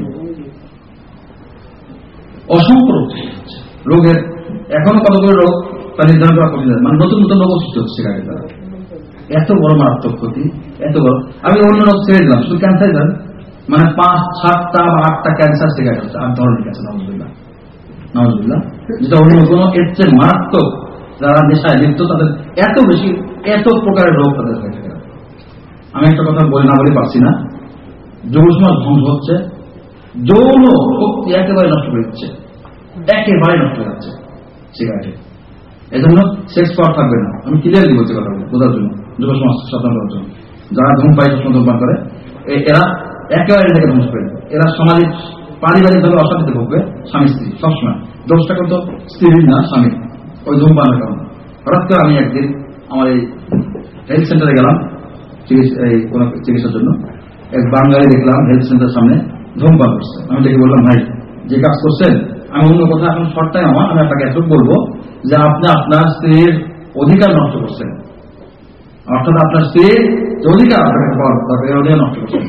অসংখ্য রোগ হচ্ছে, রোগের এখনো কতগুলো রোগ তা নির্ধারণ করা কঠিন, মানে নতুন নতুন রোগ সৃষ্টি হচ্ছে গাড়ি দ্বারা। এত বড় মারাত্মক ক্ষতি, এত বড়। আমি অন্য রোগ ছেড়ে দিলাম, শুধু ক্যান্সার দেন, মানে পাঁচ সাতটা বা আটটা ক্যান্সার সিগারেট হচ্ছে, আট ধরনের ক্যান্সার নাউজুবিল্লাহ নাউজুবিল্লাহ, যেটা অন্য কোনো এর চেয়ে মারাত্মক। যারা নেশায় লিপ্ত তাদের এত বেশি, এত প্রকারের রোগ তাদের হয়ে থাকে। আমি একটা কথা বলে না বলে পারছি না, যুব সমাজ ধ্বংস হচ্ছে, যৌন শক্তি একেবারে নষ্ট হয়ে যাচ্ছে, একেবারে নষ্ট হয়ে যাচ্ছে সিগারেটে। এই জন্য সেক্স পাওয়ার থাকবে না। আমি ক্লিয়ারলি বলছি কথা বোঝার জন্য, যুব সমাজ সাবধান করার জন্য। যারা ধূমপায়ী ধূমপান করে এরা একেবারে থেকে ধ্বংস করে দেবে। এরা সমাজের পারিবারিকভাবে অশান্তিতে ভুগবে, স্বামী স্ত্রী সবসময়। দোষটা কিন্তু স্ত্রীর না, স্বামী, ওই ধূমপানের কারণে। হঠাৎ করে আমি একদিন আমার এই হেলথ সেন্টারে গেলাম কোন চিকিৎসার জন্য, এক বাঙালি দেখলাম হেলথ সেন্টারের সামনে ধূমপান করছে। আমি দেখে বললাম, ভাই যে কাজ করছেন, আমি অন্য কথা এখন শর্ট টাইম আমার, আমি আপনাকে এত বলবো যে আপনি আপনার স্ত্রীর অধিকার নষ্ট করছেন, অর্থাৎ আপনার স্ত্রীর যে অধিকার আপনাকে পাওয়ার অধিকার নষ্ট করছেন।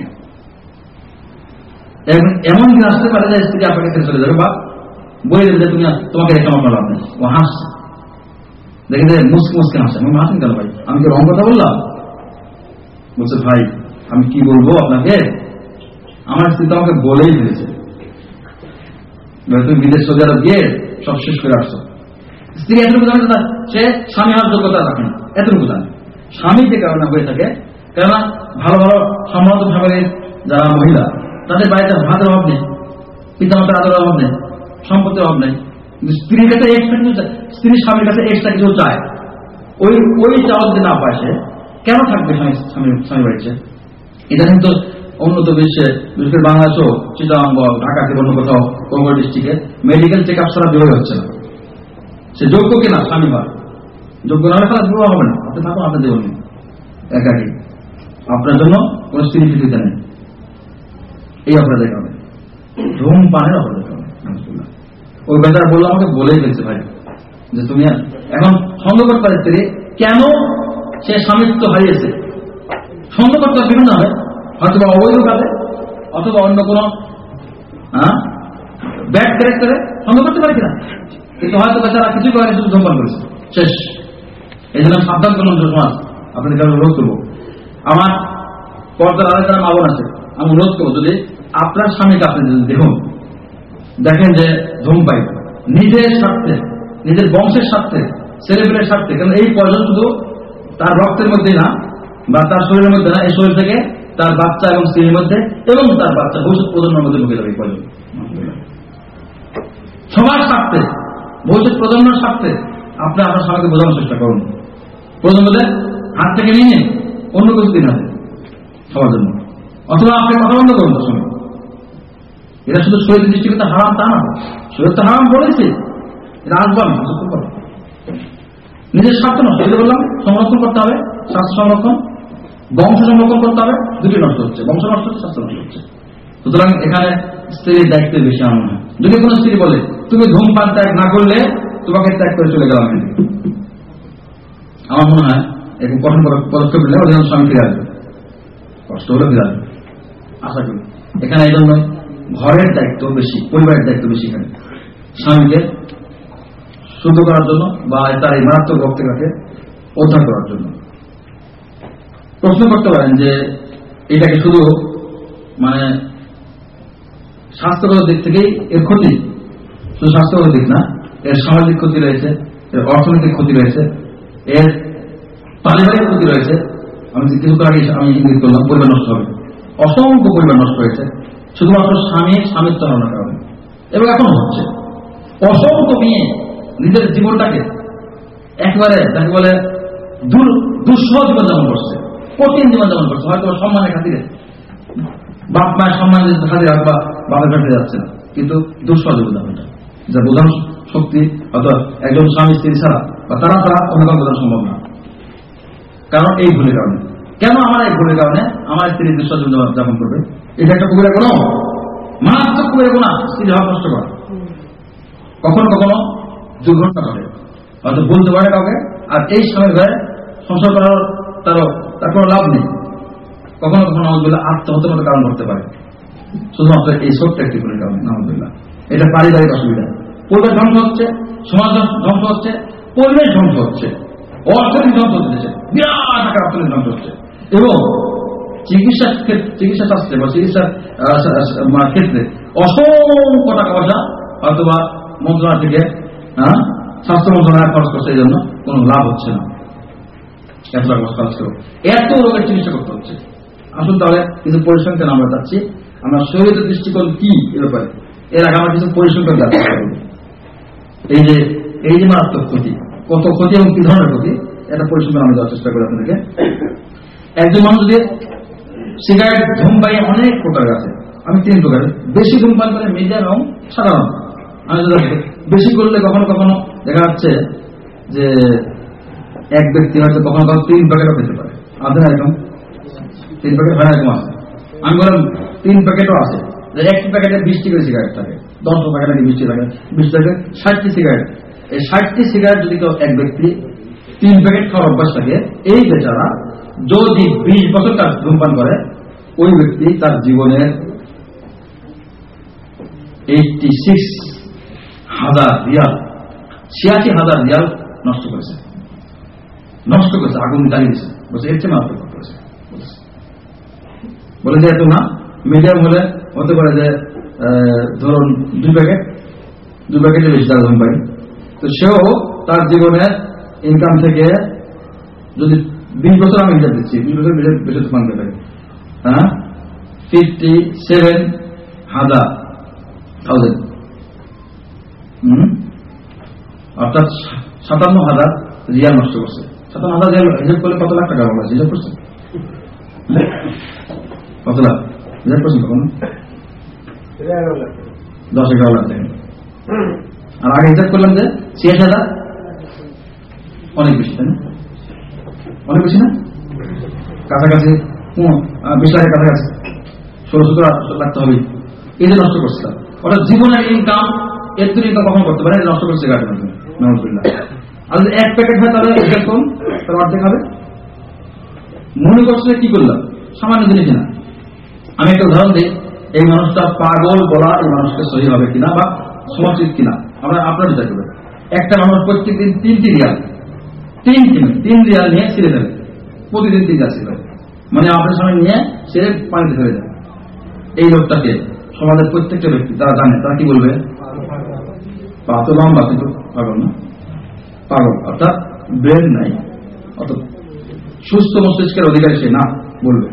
এমন দিন আসতে পারে যে স্ত্রী আপনাকে ছেড়ে চলে যাবে বা বলে দেবে যে তুমি তোমাকে রেখে আমার লাভ নেই। ও হাসছে, দেখে যে মুসকে মুসকে হাসছে। আমি হাসেন কেন ভাই, আমি কি রং কথা বললাম? বলছে, ভাই আমি কি বলবো আপনাকে, আমার স্ত্রী তো আমাকে বলেই ফেলেছে, তুমি বিদেশ সৌদি আরব গিয়ে সব শেষ করে আসছো। স্ত্রী এতটুকু জানে না সে স্বামী হওয়ার যোগ্যতা রাখে না, এতটুকু জানে। স্বামী যে কারণে হয়ে থাকে, কেননা ভালো ভালো সম্মানিত ফ্যামিলির যারা মহিলা, তাদের বাড়িতে ভাতের অভাব নেই, পিতামাতার আদরের অভাব নেই, সম্পত্তির অভাব নেই। স্ত্রীর কাছে এক্সট্রা কিছু চায়, স্ত্রী স্বামীর কাছে এক্সট্রা কিছু চায়, ওই ওই চাওয়া যদি না পায় সে কেন থাকবে স্বামী স্বামী স্বামী বাড়িতে? এটা কিন্তু উন্নত বিশ্বে, বিশেষ করে বাংলাদেশও, চিটাগাং, ঢাকা থেকে অন্য কোথাও কোমর ডিস্ট্রিক্টে মেডিকেল চেক আপ ছাড়া বিবাহ হচ্ছে না। সে যোগ্য কিনা স্বামী হয়, যোগ্য না হলে তারা বিবাহ হবে না। আপনি থাকুন আপনার জীবন একাকি, আপনার জন্য কোন স্ত্রী পৃথিবীতে নেই। এই অপরাধ দেখা হবে, ধূমপানের অপরাধ দেখা হবে। ওই বেচারা বললো, আমাকে বলেই ফেলছে ভাই যে তুমি এখন সন্দেহ করতে পারে স্ত্রী কেন সে স্বামিত্ব হারিয়েছে। সন্দেহ করতে হবে বিভিন্ন হবে, হয়তো অবৈধ কাজে অথবা অন্য কোনো ব্যাড ক্যারেক্টারে সন্দেহ করতে পারে কিনা, কিন্তু হয়তো বেচারা কিছু করে শুধু ধূমপান করেছে, শেষ। এই জন্য সাবধান করলাম সমাজ, আপনাদেরকে আমি অনুরোধ করবো। আমার পর্দার আরেক যারা মা বোন আছে, আমি অনুরোধ করবো, যদি আপনার স্বামীকে আপনি যদি দেখুন, দেখেন যে ধূমপায়ী, নিজের স্বার্থে, নিজের বংশের স্বার্থে, ছেলেমেয়ের স্বার্থে, কারণ এই পয়জন শুধু তার রক্তের মধ্যে না বা তার শরীরের মধ্যে না, এই শরীর থেকে তার বাচ্চা এবং স্ত্রীর মধ্যে এবং তার বাচ্চা ভবিষ্যৎ প্রজন্মের মধ্যে ঢুকে যাবে এই পয়জন। সবার স্বার্থে, ভবিষ্যৎ প্রজন্মের স্বার্থে আপনি আপনার স্বামীকে বোঝানোর চেষ্টা করুন। প্রজন্মদের হাত থেকে নিয়ে অন্য কিছু দিন আছে সবার জন্য, অথবা আপনি কথা বন্ধ করুন তার সঙ্গে। এটা শুধু শরীর দৃষ্টিকোণ হারাম তা না, শরীর তো হারাম বলেছি, এটা আসবো না। নিজের স্বার্থ নষ্ট, যেটা বললাম সংরক্ষণ করতে হবে, স্বাস্থ্য সংরক্ষণ, বংশ সংরক্ষণ করতে হবে, দুটি নষ্ট হচ্ছে, বংশ নষ্ট হচ্ছে, স্বাস্থ্য নষ্ট হচ্ছে। সুতরাং এখানে স্ত্রীর দায়িত্ব বেশি আমার মনে হয়। যদি কোনো স্ত্রী বলে তুমি ধূমপান ত্যাগ না করলে তোমাকে ত্যাগ করে চলে গেলাম, আমার মনে হয় এরকম কঠোর পদক্ষেপ নিলে অধিকাংশ স্বামী ফিরে আসবে, কষ্ট হলে ফিরে আসবে আশা করি। এখানে এই জন্য ঘরের দায়িত্ব বেশি, পরিবারের দায়িত্ব বেশি। এখানে স্বামীকে শুদ্ধ করার জন্য বা তার এই মারাত্মক রোগ থেকে উদ্ধার করার জন্য। প্রশ্ন করতে পারেন যে এটাকে শুধু মানে স্বাস্থ্যগত দিক থেকেই এর ক্ষতি, শুধু স্বাস্থ্যগত দিক না, এর সামাজিক ক্ষতি রয়েছে, এর অর্থনৈতিক ক্ষতি রয়েছে, এর পারিবারিক ক্ষতি রয়েছে। আমি কিছু আগে আমি ইঙ্গিত করলাম পরিবার নষ্ট হবে, অসংখ্য পরিবার নষ্ট হয়েছে শুধুমাত্র স্বামীর স্বামিত্ব হারানোর কারণে, এবং এখন হচ্ছে অসংখ্য মেয়ে নিজের জীবনটাকে একেবারে যাকে বলে দুঃসহ জীবনযাপন করছে, কঠিন জীবনযাপন করছে, হয়তো সম্মানের খাতিরে বাপ মায়ের সম্মান খাতিরে বা বাপের কাছে যাচ্ছে না, কিন্তু দুঃসহ জীবনযাপনটা যা বোঝানো শক্তি অথবা একজন স্বামী স্ত্রী ছাড়া বা তারা তারা অন্য কারণ বোঝানো সম্ভব না। কারণ এই ভুলের কারণে। কেন আমার এই ভুলের কারণে আমার স্ত্রী দুঃসহ জীবনযাপন করবে? এটা একটা কবিরা গুনাহ, মারাত্মক কবিরা গুনাহ, স্ত্রী হক নষ্ট করা। কখনো কখনো দুর্ঘটনা ঘটে, হয়তো বলতে পারে কাউকে, আর এই সময় ঘরে সংসার করার তারও তার কোনো লাভ নেই। কখনো কখনো আলহামদুলিল্লাহ আত্মহত্যার মতো কারণ ঘটতে পারে শুধুমাত্র এই ছোট্ট একটি ভুলের কারণে। আলহামদুলিল্লাহ এটা পারিবারিক অসুবিধা, পরিবার ধ্বংস হচ্ছে, সমাজ ধ্বংস হচ্ছে, পরিবেশ ধ্বংস হচ্ছে, অর্থনীতি ধ্বংস হচ্ছে, বিরাট আকার অর্থনীতি ধ্বংস হচ্ছে। এবং চিকিৎসা চিকিৎসা শাস্ত্রে বা চিকিৎসার ক্ষেত্রে অসংখ্য টাকা পয়সা অথবা মন্ত্রণালয় থেকে হ্যাঁ স্বাস্থ্য মন্ত্রণালয় খরচ করছে, এই জন্য কোনো লাভ হচ্ছে না। এত টাকা খরচ করো, এত রোগের চিকিৎসা করতে হচ্ছে। আসুন তাহলে কিছু পরিসংখ্যান আমরা চাচ্ছি, আমরা শরীরের দৃষ্টিকোণ কি এ ব্যাপারে এর আগে আমরা কিছু পরিসংখ্যান জানতে পারব। এই যে এই যে মারাত্মক ক্ষতি, কত ক্ষতি এবং কি ধরনের ক্ষতি, এটা পরিসংখ্যান আমরা দেওয়ার চেষ্টা করি আপনাদেরকে। একজন মানুষ যদি সিগারেট ধূমপাই অনেক প্রকারের আছে, আমি তিন প্রকারের, বেশি ধূমপান করে মিডিয়াম এবং সাধারণ। আমি বেশি করলে কখনো কখনো দেখা যাচ্ছে যে এক ব্যক্তি হয়তো কখনো কখনো তিন প্যাকেটও খেতে পারে, আধা এরকম তিন প্যাকেট হয় এরকম আছে। আমি বললাম তিন প্যাকেটও আছে, যে একটি প্যাকেটে বিশটি করে সিগারেট থাকে, দশ প্যাকেট নাকি বিশটি থাকে, বিশ প্যাকেট ষাটটি সিগারেট। এই ষাটটি সিগারেট যদি কেউ এক ব্যক্তি তিন প্যাকেট খাওয়ার অভ্যাস থাকে, এই বেচারা যদি বিশ বছর তার ধূমপান করে, ওই ব্যক্তি তার জীবনের এইটটি সিক্স হাজার রিয়াল ছিয়াশি হাজার রিয়াল নষ্ট করেছে, নষ্ট করেছে, আগুন জ্বালিয়ে দিয়েছে। বলছে এর চেয়ে মাত্র করেছে, বলে যে এত না, মিডিয়াম হলে হতে পারে যে ধরুন দুই প্যাকেট দুই প্যাকেটের বেশি তারা ধূমপাই, তো সেও তার জীবনের ইনকাম থেকে যদি বিশ বছর আমি হিসাব দিচ্ছি, বিশ বছর বেশি ধূমপান করতে পারি, হ্যাঁ ফিফটি সেভেন হাজার থাউজেন্ড হম অর্থাৎ সাতান্ন হাজার রিয়াল নষ্ট করছে। সাতান্ন হাজার রিয়াল হিসাব করলে কত লাখ টাকা হবে? হিসাব করছে কত লাখ হিসাব করছেন? কখন দশ এগারো লাখ টাকা। আর আগে হিসাব করলাম যে ছিয়াশি হাজার, অনেক বেশি, তাই না? অনেক বেশি না, কাছাকাছি বিশ লাখের কাছাকাছি, ষোলো সতেরো লাগতে হবে। এই যে নষ্ট করছিলাম, অর্থাৎ জীবনের ইনকাম এর তো ইনকাম কখন করতে পারে, নষ্ট করছে গাড়ির মাধ্যমে। আর যদি এক প্যাকেট হয় তাহলে এরকম তার অর্ধেক হবে। মনে করছে কি করলাম, সামান্য জিনিস না। আমি একটা উদাহরণ দিই, এই মানুষটা পাগল বলা এই মানুষকে সহি হবে কিনা বা সমাচিত কিনা আমরা আপনার বিচার করবেন। একটা মানুষ প্রত্যেকদিন তিনটি রিয়াল তিন কিনে তিন রিয়াল নিয়ে ছিঁড়ে ফেলে, প্রতিদিন তিন রিয়াল ছিঁড়ে, মানে আপনার সামনে নিয়ে ছেড়ে পানিতে ফেলে যায়। এই লোকটাকে সমাজের প্রত্যেকটা ব্যক্তি তারা জানে, তারা কি বলবে? পা তো লম্বা কিন্তু পাগল না, পাগল অর্থাৎ ব্রেন নাই, অত সুস্থ মস্তিষ্কের অধিকারী সে না বলবে।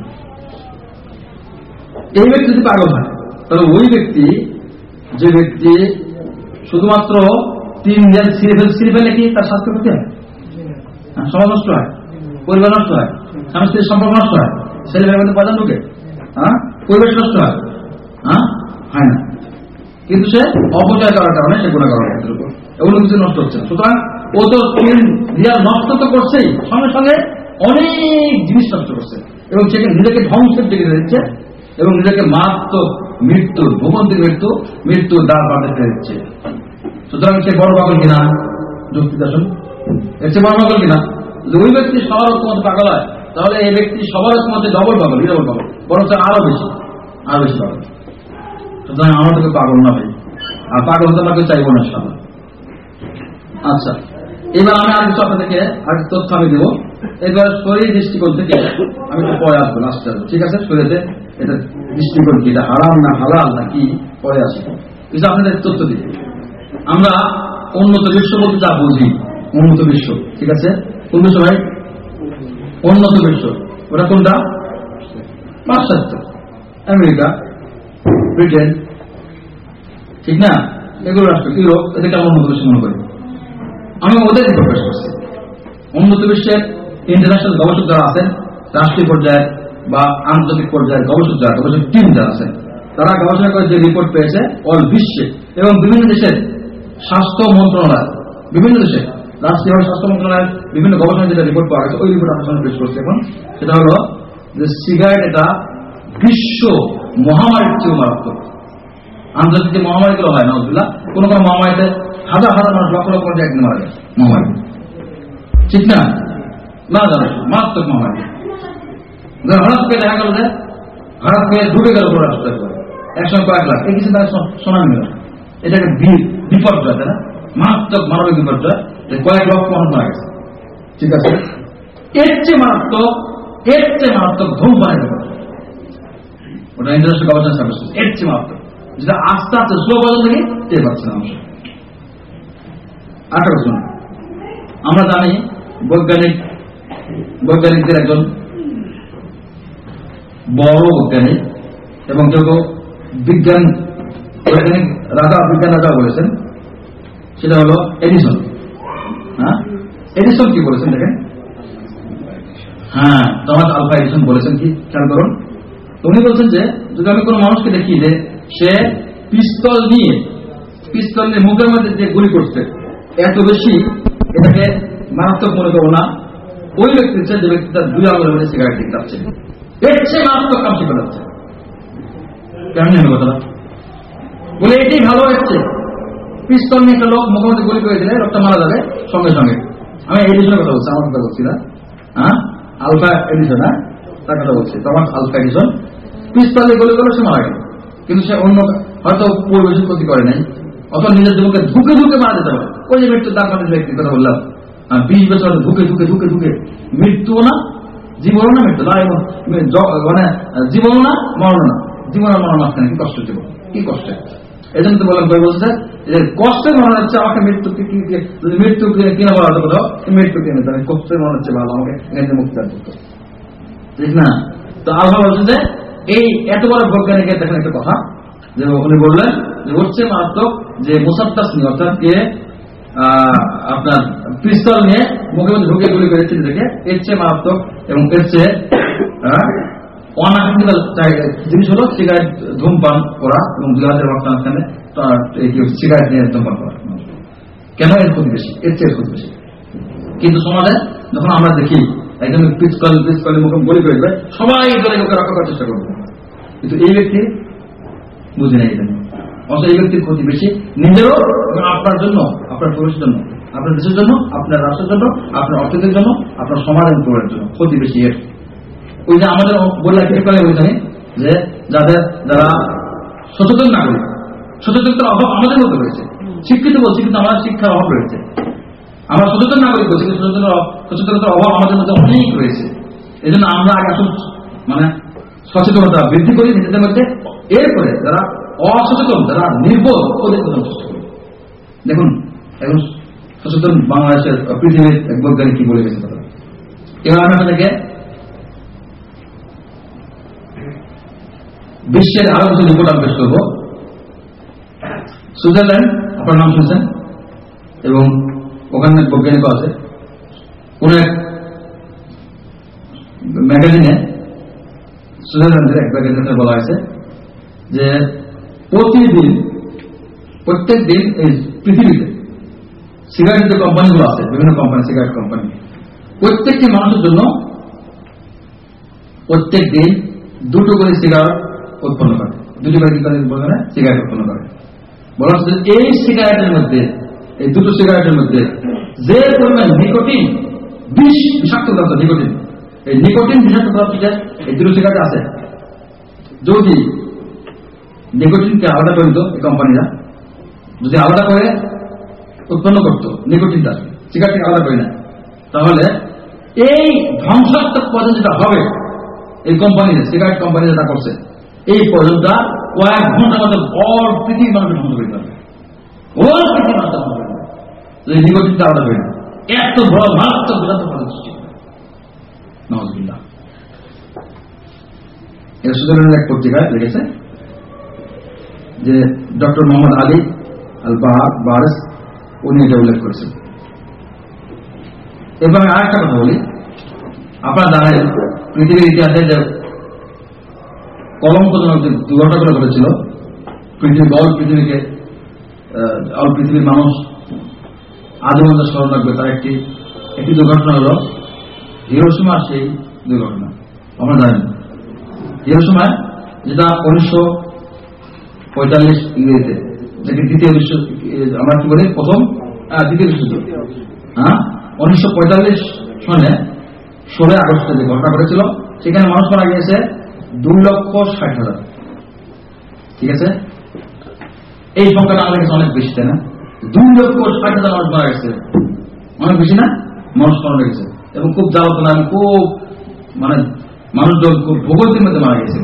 এই ব্যক্তি যদি পাগল হয় তাহলে ওই ব্যক্তি যে ব্যক্তি শুধুমাত্র তিন রিয়াল ছিঁড়ে ফেল ছিঁড়ে ফেলে কি তার স্বাস্থ্য ক্ষতি হয়? সমাজ নষ্ট হয়, পরিবার নষ্ট হয়, স্বামী স্ত্রীর সম্পর্ক নষ্ট হয়, ছেলে মেয়ের মধ্যে প্রধান ঢুকে, হ্যাঁ পরিবেশ নষ্ট হয়, হ্যাঁ হয় না, কিন্তু সে অপচয় করার কারণে সে গুণা করার ক্ষেত্রের উপর এগুলো কিছু নষ্ট হচ্ছে না। সুতরাং ও তো তিন রিয়াল নষ্ট তো করছেই, সঙ্গে সঙ্গে অনেক জিনিস নষ্ট করছে এবং সেখানে নিজেকে ধ্বংসের দিকে দিচ্ছে এবং নিজেকে মারাত্মক মৃত্যুর ভূমন্ত্রী মৃত্যু মৃত্যুর দ্বার বাঁধে ফেলে দিচ্ছে। সুতরাং সে বড় পাগল কিনা? যুক্তি আসুন, এর চেয়ে বড় পাগল কিনা? যদি ওই ব্যক্তি সবার মধ্যে পাগল হয় তাহলে এই ব্যক্তি সবার মধ্যে ডবল পাগল, ডবল পাগল, বরঞ্চ আরো বেশি আরো বেশি পাগল। সুতরাং আমার থেকে পাগল না ভাই, আর পাগল হতে আমাকে চাইবো না সাদা। আচ্ছা, এবার আমি আর কিছু আপনাদেরকে আর তথ্য আমি দেবো। এবার শরীর দৃষ্টিকোণ থেকে আমি একটু পরে আসবো, লাস্টে আসবো, ঠিক আছে? শরীরে এটা দৃষ্টিকোণ কি, এটা হারাম না হালাল না কি, পরে আসবো। কিছু আপনাদের তথ্য দিই। আমরা উন্নত বিশ্ব বলতে যা বুঝি, উন্নত বিশ্ব, ঠিক আছে, কোন বিশ্ব ভাই? উন্নত বিশ্ব। ওটা কোনটা? পাশ্চাত্য, আমেরিকা, ব্রিটেন, ঠিক না? এগুলো রাষ্ট্র, ইউরোপ, এদেরকে আমরা উন্নত বিশ্ব মনে করি। আমি ওদের প্রকাশ করছি। উন্নত বিশ্বের ইন্টারন্যাশনাল গবেষক যারা আছেন, রাষ্ট্রীয় পর্যায়ে বা আন্তর্জাতিক পর্যায়ের গবেষক যারা, গবেষক টিম যারা আছেন, তারা গবেষণা করে যে রিপোর্ট পেয়েছে অল বিশ্বে এবং বিভিন্ন দেশের স্বাস্থ্য মন্ত্রণালয়, বিভিন্ন দেশে রাষ্ট্রীয় স্বাস্থ্য মন্ত্রণালয়ের বিভিন্ন গবেষণা যেটা রিপোর্ট পাওয়া গেছে, ওই রিপোর্ট আপনার সামনে পেশ করছে এখন। সেটা হলো যে সিগারেট এটা বিশ্ব মহামারীর চেয়েও মারাত্মক। আন্তর্জাতিক যে মহামারীগুলো হয় নাউজুবিল্লাহ, কোন কোন মহামারীতে হাজার হাজার মানুষ লক্ষ লক্ষ মানুষ একদিন মারা যায় মহামারী, ঠিক না? না জানা মারাত্মক মহামারী। হঠাৎ করে দেখা গেল যে হঠাৎ করে ডুবে গেল পুরো রাস্তায়, একসঙ্গে কয়েক লাখ, এই কিছু তারা শোনা নিল। এটা একটা বিপর্যয়, তাই না? মারাত্মক মানবিক বিপর্যয়, কয়েক লক্ষ মানুষ মারা গেছে, ঠিক আছে? এর চেয়ে মারাত্মক, এর চেয়ে মারাত্মক ধূমপানের বিপর্যয়, ওটা ইন্টারন্যাশনাল গবেষণা সার্ভিস, এর চেয়ে মারাত্মক, যেটা আস্তে আস্তে স্লো পর্যন্ত থেকে টের পাচ্ছে না মানুষ। আরেকটা কথা শুনুন, আমরা জানি বৈজ্ঞানিক বৈজ্ঞানিকদের একজন বড় বৈজ্ঞানিক এবং কেউ বিজ্ঞান বৈজ্ঞানিক রাজা, বিজ্ঞান রাজা বলেছেন, সেটা হলো এডিসন। হ্যাঁ, এডিসন কি বলেছেন দেখেন। হ্যাঁ, টমাস আলভা এডিসন বলেছেন কি, খেয়াল করুন। উনি বলছেন যে যদি আমি কোনো মানুষকে দেখি যে সে পিস্তল নিয়ে পিস্তল নিয়ে মুখের মধ্যে যে গুলি করছে এত বেশি, এটাকে মারাত্মক মনে করবো না। ওই ব্যক্তি যে ব্যক্তি তার দুই আঙুলের মধ্যে সিগারেট দিতে যাচ্ছে, এর চেয়ে মারাত্মক কাম শিখে যাচ্ছে। কেমন হবে কথাটা? বলে এটাই ভালো হচ্ছে। পিস্তল নিয়ে একটা লোক মুখের মধ্যে গুলি করে দিলে লোকটা মারা যাবে সঙ্গে সঙ্গে। আমি এডিশনের কথা বলছি, আমার কথা বলছি না। হ্যাঁ, আলফা এডিশন, হ্যাঁ তার কথা বলছি। টমাস আলফা এডিশন পিস্তলে গুলি করলে সে মারা গেল, কিন্তু সে অন্য হয়তো পরিবেশের ক্ষতি করে নাই, অথবা নিজের জীবনকে ঢুকে ঢুকে মারা যেতে পারে। ওই যে মৃত্যু তার মানে ব্যক্তির কথা বললাম, বিশ বছর ঢুকে ঢুকে ঢুকে ঢুকে মৃত্যুও না, জীবনও না, মৃত্যু না, মানে জীবনও না, মরণ না, জীবন আর মরণ মাঝখানে কি কষ্ট, জীবন কি কষ্ট। এই জন্য তো বললাম, বলছে যে কষ্টে মনে হচ্ছে আমাকে মৃত্যু, যদি মৃত্যু কিনে বলা হতো কোথাও, মৃত্যু কিনে আমি কষ্টে মনে হচ্ছে ভালো, আমাকে এখানে মুক্তি আর করতো, ঠিক না? তো আল্লাহ বলছে যে এই এত বড় বৈজ্ঞানিকের দেখেন একটা কথা, যে উনি বললেন যে হচ্ছে মারাত্মক যে মুসাদ্দাস নিয়ে, অর্থাৎ কে আপনার পিস্তল নিয়ে মুখে মধ্যে ঢুকে গুলি করেছে দেখে, এর চেয়ে মারাত্মক এবং এর চেয়ে অনাকাঙ্ক্ষিত জিনিস হলো সিগারেট ধূমপান করা এবং দুই হাজার মাঝখানে সিগারেট নিয়ে ধূমপান করা। কেন? এর ক্ষতি বেশি, এর চেয়ে ক্ষতি বেশি। কিন্তু সমাজে যখন আমরা দেখি একজন পিস্তল পিস্তলের মুখে গুলি করে দেবে, সবাই দলে লোকে রক্ষা করার চেষ্টা করবে, কিন্তু এই ব্যক্তি বুঝে নেই। অথচ এই ব্যক্তির ক্ষতি বেশি, নিজেরও এবং আপনার জন্য, আপনার পরিবেশের জন্য, আপনার দেশের জন্য, আপনার রাষ্ট্রের জন্য, আপনার অর্থনীতির জন্য, আপনার সমাজের উপরের জন্য ক্ষতি বেশি এর। ওই যে আমাদের বললাম ওইখানে যে যাদের যারা সচেতন নাগরিক, সচেতনতার অভাব আমাদের মধ্যে রয়েছে। শিক্ষিত বলছি কিন্তু আমাদের শিক্ষার অভাব রয়েছে। আমরা সচেতন নাগরিক বলছি, সচেতনতার অভাব আমাদের মধ্যে অনেক রয়েছে। এই জন্য আমরা আগে আসুন মানে সচেতনতা বৃদ্ধি করি নিজেদের মধ্যে, এরপরে যারা অসচেতন, যারা নির্বোধ, ওদের প্রথম চেষ্টা করি। দেখুন এখন সচেতন বাংলাদেশের পৃথিবীর এক বৈজ্ঞানিক কি বলে গেছে কথা। এবার আমি আপনাদেরকে বিশ্বের আরো কিছু রিপোর্ট আমি পেশ করবো। সুইজারল্যান্ড, আপনার নাম শুনছেন, এবং ওখানে বৈজ্ঞানিকও আছে। কোন এক ম্যাগাজিনে, সুইজারল্যান্ডের এক ম্যাগাজিনে বলা হয়েছে যে প্রতিদিন, প্রত্যেক দিন এই পৃথিবীতে সিগারেট যে কোম্পানিগুলো আছে, বিভিন্ন কোম্পানি, সিগারেট কোম্পানি, প্রত্যেকটি মানুষের জন্য প্রত্যেক দিন দুটো করে সিগারেট উৎপন্ন করে, দুটি করে কি করে বলবে না, সিগারেট উৎপন্ন করে। বলা হচ্ছে এই সিগারেটের মধ্যে, এই দুটো সিগারেটের মধ্যে যে পরিমাণ নিকোটিন, বিষ বিষাক্ত পদার্থ নিকোটিন, এই নিকোটিন বিষাক্ত পদার্থটা এই দুটো সিগারেট আছে। যদি নিকোটিনকে আলাদা করে দিত এই কোম্পানিরা, যদি আলাদা করে উৎপন্ন করতো নিকোটিনটা, সিগারেটকে আলাদা করে না, তাহলে এই ধ্বংসাত্মক পয়জন যেটা হবে এই কোম্পানি, সিগারেট কোম্পানি যেটা করছে, এই পয়জনটা কয়েক ঘন্টার মধ্যে অল পৃথিবীর মানুষকে ধ্বংস করে দিতে হবে, ওর পৃথিবীর মানুষটা ধ্বংস করে দেবে, নিকোটিনটা আলাদা করে না। এত বড় মারাত্মক বিরাট ফলের সৃষ্টি করে। নওয়াজবিল্লাহ। এটা সুইজারল্যান্ডের এক পত্রিকায় লিখেছে যে ডক্টর মোহাম্মদ আলী আল বারেস উনি এটা উল্লেখ করেছেন। এবং আরেকটা কথা বলি, আপনারা জানেন পৃথিবীর ইতিহাসে যে কলঙ্কজনক যে দুর্ঘটনা ঘটেছিল, পৃথিবীর অল পৃথিবীকে অল পৃথিবীর মানুষ আজীবন স্মরণ রাখবে, তার একটি একটি দুর্ঘটনা হল হিরোশিমার সেই দুর্ঘটনা। আপনারা জানেন হিরোশিমায়, যেটা উনিশশো পঁয়তাল্লিশ ইংরেজিতে, যেটি দ্বিতীয় বিশ্ব, আমরা কি বলি প্রথম দ্বিতীয় বিশ্বযুদ্ধ, হ্যাঁ উনিশশো পঁয়তাল্লিশ সনে ষোলোই আগস্টে যে ঘটনা ঘটেছিল, সেখানে মানুষ মারা গিয়েছে দুই লক্ষ ষাট হাজার। ঠিক আছে, এই সংখ্যাটা আমাদের কাছে অনেক বেশি, তাই না? দুই লক্ষ ষাট হাজার মানুষ মারা গেছে, অনেক বেশি না? মানুষ মারা গেছে এবং খুব জ্বালাতনা, খুব মানে মানুষজন খুব ভোগতির মধ্যে মারা গেছে।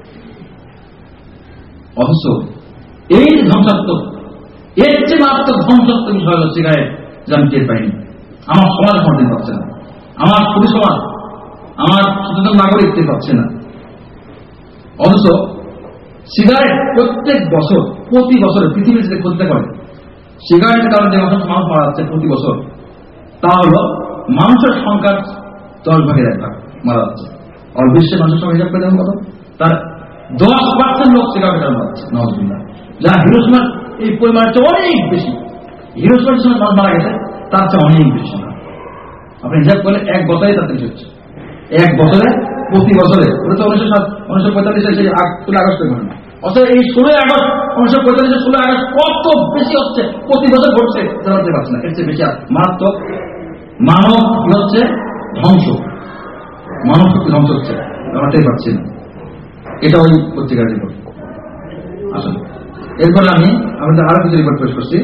অথচ এই ধ্বংসাত্মক, এর চেয়ে মারাত্মক ধ্বংসাত্মক বিষয় হল সিগারেট, যা আমি টের পাইনি। আমার সমাজ এখন টের পাচ্ছে না, আমার পুরো সমাজ, আমার সচেতন নাগরিক টের পাচ্ছে না। অথচ সিগারেট প্রত্যেক বছর, প্রতি বছরে পৃথিবীর যে ক্ষতিটা করে, সিগারেটের কারণে যে মানুষ মানুষ মারা যাচ্ছে প্রতি বছর, তা হল মানুষের সংখ্যার দশ ভাগের এক ভাগ মারা যাচ্ছে। আর বিশ্বের মানুষের সংখ্যা হিসাব করে দেখুন কত, তার দশ পার্সেন্ট লোক সিগারেটের মারা যাচ্ছে। নওয়াজবিল্লাহ। যা হিরোশিমার এই পরিমাণের চেয়ে অনেক বেশি, হিরোশিমার সময় মানুষ মারা গেছে তার চেয়ে অনেক বেশি না। আপনি হিসাব করলে এক বছরে তার বেশি হচ্ছে, এক বছরে প্রতি বছরে। ওটা তো উনিশশো সাত উনিশশো পঁয়তাল্লিশে সেই ষোলো আগস্টের ঘটনা। অথচ এই ষোলোই আগস্ট উনিশশো পঁয়তাল্লিশে ষোলো আগস্ট কত বেশি হচ্ছে, প্রতি বছর ঘটছে, জানাতে পারছে না। এর চেয়ে বেশি মারাত্মক মানব কি হচ্ছে ধ্বংস, মানব শক্তি ধ্বংস হচ্ছে, আমরা টের পাচ্ছি না। এটা ওই পত্রিকার রিপোর্ট। আসলে এরপরে আমি আমাদের আরো কিছু রিপোর্ট পেশ করছি।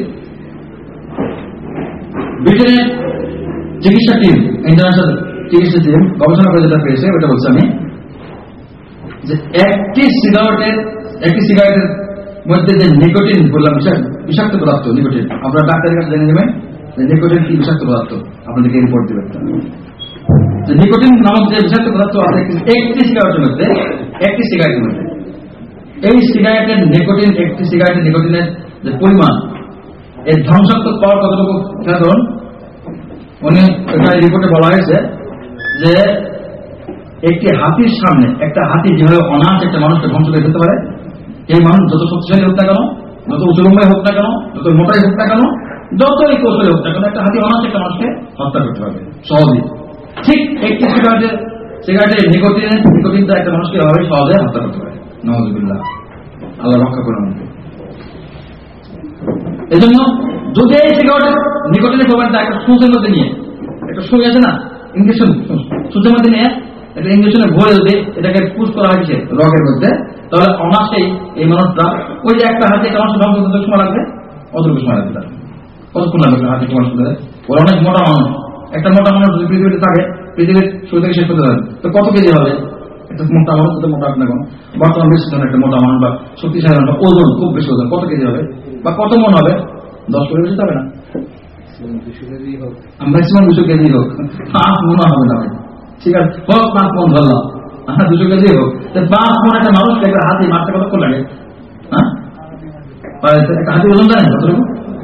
ব্রিটেনের চিকিৎসা টিম, ইন্টারন্যাশনাল চিকিৎসা টিম গবেষণা করে যেটা পেয়েছে ওটা বলছি আমি, যে একটি সিগারেটের একটি সিগারেটের মধ্যে যে নিকোটিন বললাম, বিষাক্ত পদার্থ নিকোটিন, আপনারা ডাক্তারের কাছে জেনে নেবেন যে নিকোটিন কি বিষাক্ত পদার্থ, আপনাদেরকে রিপোর্ট দেবেন। যে নিকোটিন নামক যে বিষাক্ত পদার্থ আছে একটি সিগারেটের মধ্যে, একটি সিগারেটের মধ্যে, এই সিগারেটের নিকোটিন, একটি সিগারেটের নিকোটিনের যে পরিমাণ, এর ধ্বংসাত্মক পাওয়ার কতটুকু ধরুন, উনি এখানে রিপোর্টে বলা হয়েছে যে একটি হাতির সামনে, একটা হাতি যেভাবে অনাথ একটা মানুষকে ধ্বংস করে ফেলতে পারে, এই মানুষ যত শক্তিশালী হোক না কেন, যত উঁচুলম্বাই হোক না কেন, যত মোটাই হোক না কেন, যতই কৌশলী হোক না কেন, একটা হাতি অনাথ একটা মানুষকে হত্যা করতে পারবে সহজেই। ঠিক একটি সিগারেটের সিগারেটের নিকোটিন নিকোটিনটা একটা মানুষকে এভাবে সহজে হত্যা করতে পারে। নওয়াজবিল্লাহ, আল্লাহ রক্ষা করুন। এই জন্য যদি এই সিগারেটের নিকোটিনের প্রমাণটা একটা সুচের মধ্যে নিয়ে, একটা সুই আছে না ইঞ্জেকশন, সুচের মধ্যে নিয়ে একটা ইঞ্জেকশনে ভরে যদি এটাকে পুশ করা হয়েছে রগের মধ্যে, তাহলে অনাসেই এই মানুষটা ওই যে একটা হাতে একটা মানুষ ধ্বংস করতে সময় লাগবে, অতটুকু সময় লাগবে তার। কতক্ষণ লাগবে হাতে মানুষ করতে? ওরা অনেক মোটা মানুষ, একটা মোটা মানুষ যদি পৃথিবীতে থাকে, পৃথিবীর শুরু থেকে শেষ করতে পারে, তো কত কেজি হবে? একটা মোটা মানুষ কত মোটা না কোনো বর্তমান বেশি একটা মোটা মানুষ বা শক্তিশালী মানুষ, ওজন খুব বেশি ওজন, কত কেজি হবে বা কত মন হবে? দশ করে বেশি হবে না, ম্যাক্সিমাম দুশো কেজি হোক, পাঁচ মন হবে না। ঠিক আছে, হোক পাঁচ মন ধরলাম, হ্যাঁ দুশো কেজি হোক, পাঁচ মন একটা মানুষকে একটা হাতি মারতে কতক্ষণ লাগে? হ্যাঁ, একটা হাতি ওজন জানেন কতটুকু?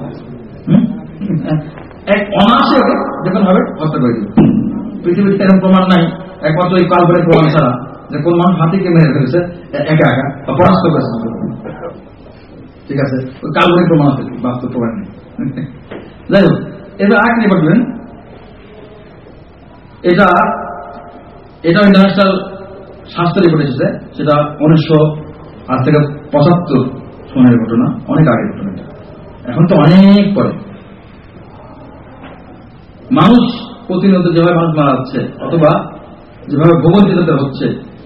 এক অনায়াসে ওকে যখন হবে হত্যা করে দিবে। পৃথিবীতে এরকম প্রমাণ নাই, একমাত্র এই কাল্পনিক প্রমাণ ছাড়া, যে কোন মানুষ হাতিকে মেরে ফেলেছে একা একা বা পরাস্ত করেছে। ঠিক আছে, ওই কাল্পনিক প্রমাণ আছে, বাস্তব প্রমাণ নেই। যাই হোক, এবার আরেক রিপোর্ট দিবেন, এটা এটা ইন্টারন্যাশনাল স্বাস্থ্য রিপোর্ট এসেছে, সেটা উনিশশো আজ থেকে পঁচাত্তর সনের ঘটনা, অনেক আগের ঘটনা। এখন তো অনেক পরে। মানুষ প্রতিনিয়ত যেভাবে মানুষ মারা যাচ্ছে অথবা যেভাবে ভোগান্তিতে হচ্ছে,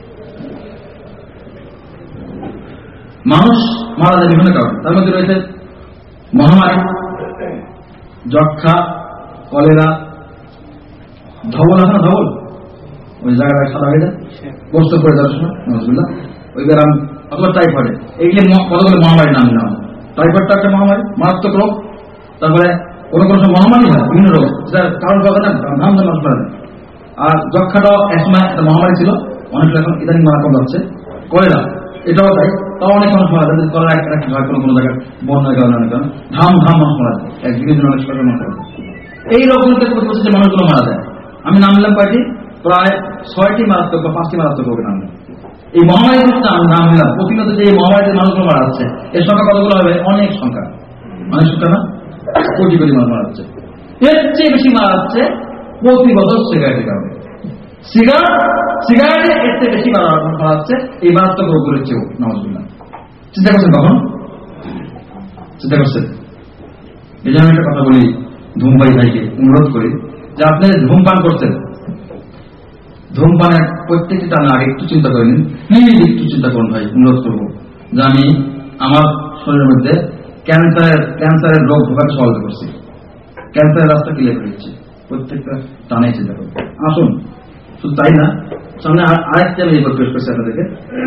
মানুষ মারা যায় বিভিন্ন কারণে। তার মধ্যে রয়েছে মহামারী, যক্ষা, কলেরা, ধবল আছে না, ধবল ওই জায়গাটা সাদা হয়ে যায়, কষ্ট করে যাওয়ার সময় নজরুল্লাহ, ওই গ্রাম অথবা টাইফয়েড, এইগুলি কতগুলো মহামারীর নাম নিলাম। টাইফয়েডটা একটা মহামারী, মারাত্মক রোগ। তারপরে কোনো কোনো সময় মহামারী হয়, বিভিন্ন রোগ, যেটা কারণ পাবে না, ধাম ধাম মানুষ মারা যায়। আর যক্ষাটাও একসময় একটা মহামারী ছিল, অনেকটা এখন ইদানিং মারা কম যাচ্ছে। কলেরা এটাও তাই, তাও অনেক মানুষ মারা যায়। কলেরা একটা হয় কোনো কোনো জায়গায় বন্যার কারণে, অনেক কারণে ধাম ধাম মানুষ মারা যায়, একদিনের জন্য অনেক সময় মারা যায়। এই রোগগুলোতে প্রতি বছর যে মানুষগুলো মারা যায়, আমি নাম নিলাম কয়টি, প্রায় ছয়টি মারাত্মক বা পাঁচটি মারাত্মক রোগের নাম। এই মহামারী হচ্ছে আমি নাম নিলাম, প্রতিনিয়ত যে এই মহামারীতে মানুষগুলো মারা যাচ্ছে, এর সংখ্যা কতগুলো হবে? অনেক সংখ্যা, অনেক সংখ্যা না, কোটি কোটি মানুষ মারা যাচ্ছে। এর চেয়ে বেশি মারা যাচ্ছে প্রতি বছর সিগারেটের কারণে। সিগারেট সিগারেটে এর চেয়ে বেশি মারা যাচ্ছে এই মারাত্মক রোগগুলোর চেয়েও। নাউজুবিল্লাহ। চিন্তা করছেন কখন? চিন্তা করছেন? এই জন্য একটা কথা বলি ধূমপাই ভাইকে, অনুরোধ করি যে আপনি ধূমপান করছেন, ধূমপানের প্রত্যেকটি টানা আগে একটু চিন্তা করে নিন, প্লিজ একটু চিন্তা করুন ভাই, অনুরোধ করবো যে আমি আমার শরীরের মধ্যে ক্যান্সারের ক্যান্সারের রোগ ঢোকাতে সহজ করছি, ক্যান্সারের রাস্তা ক্লিয়ার করেছি, প্রত্যেকটা টানে চিন্তা করবো। আসুন, শুধু তাই না, সামনে আরেকটা আমি এবার পেশ করছি আপনাদেরকে।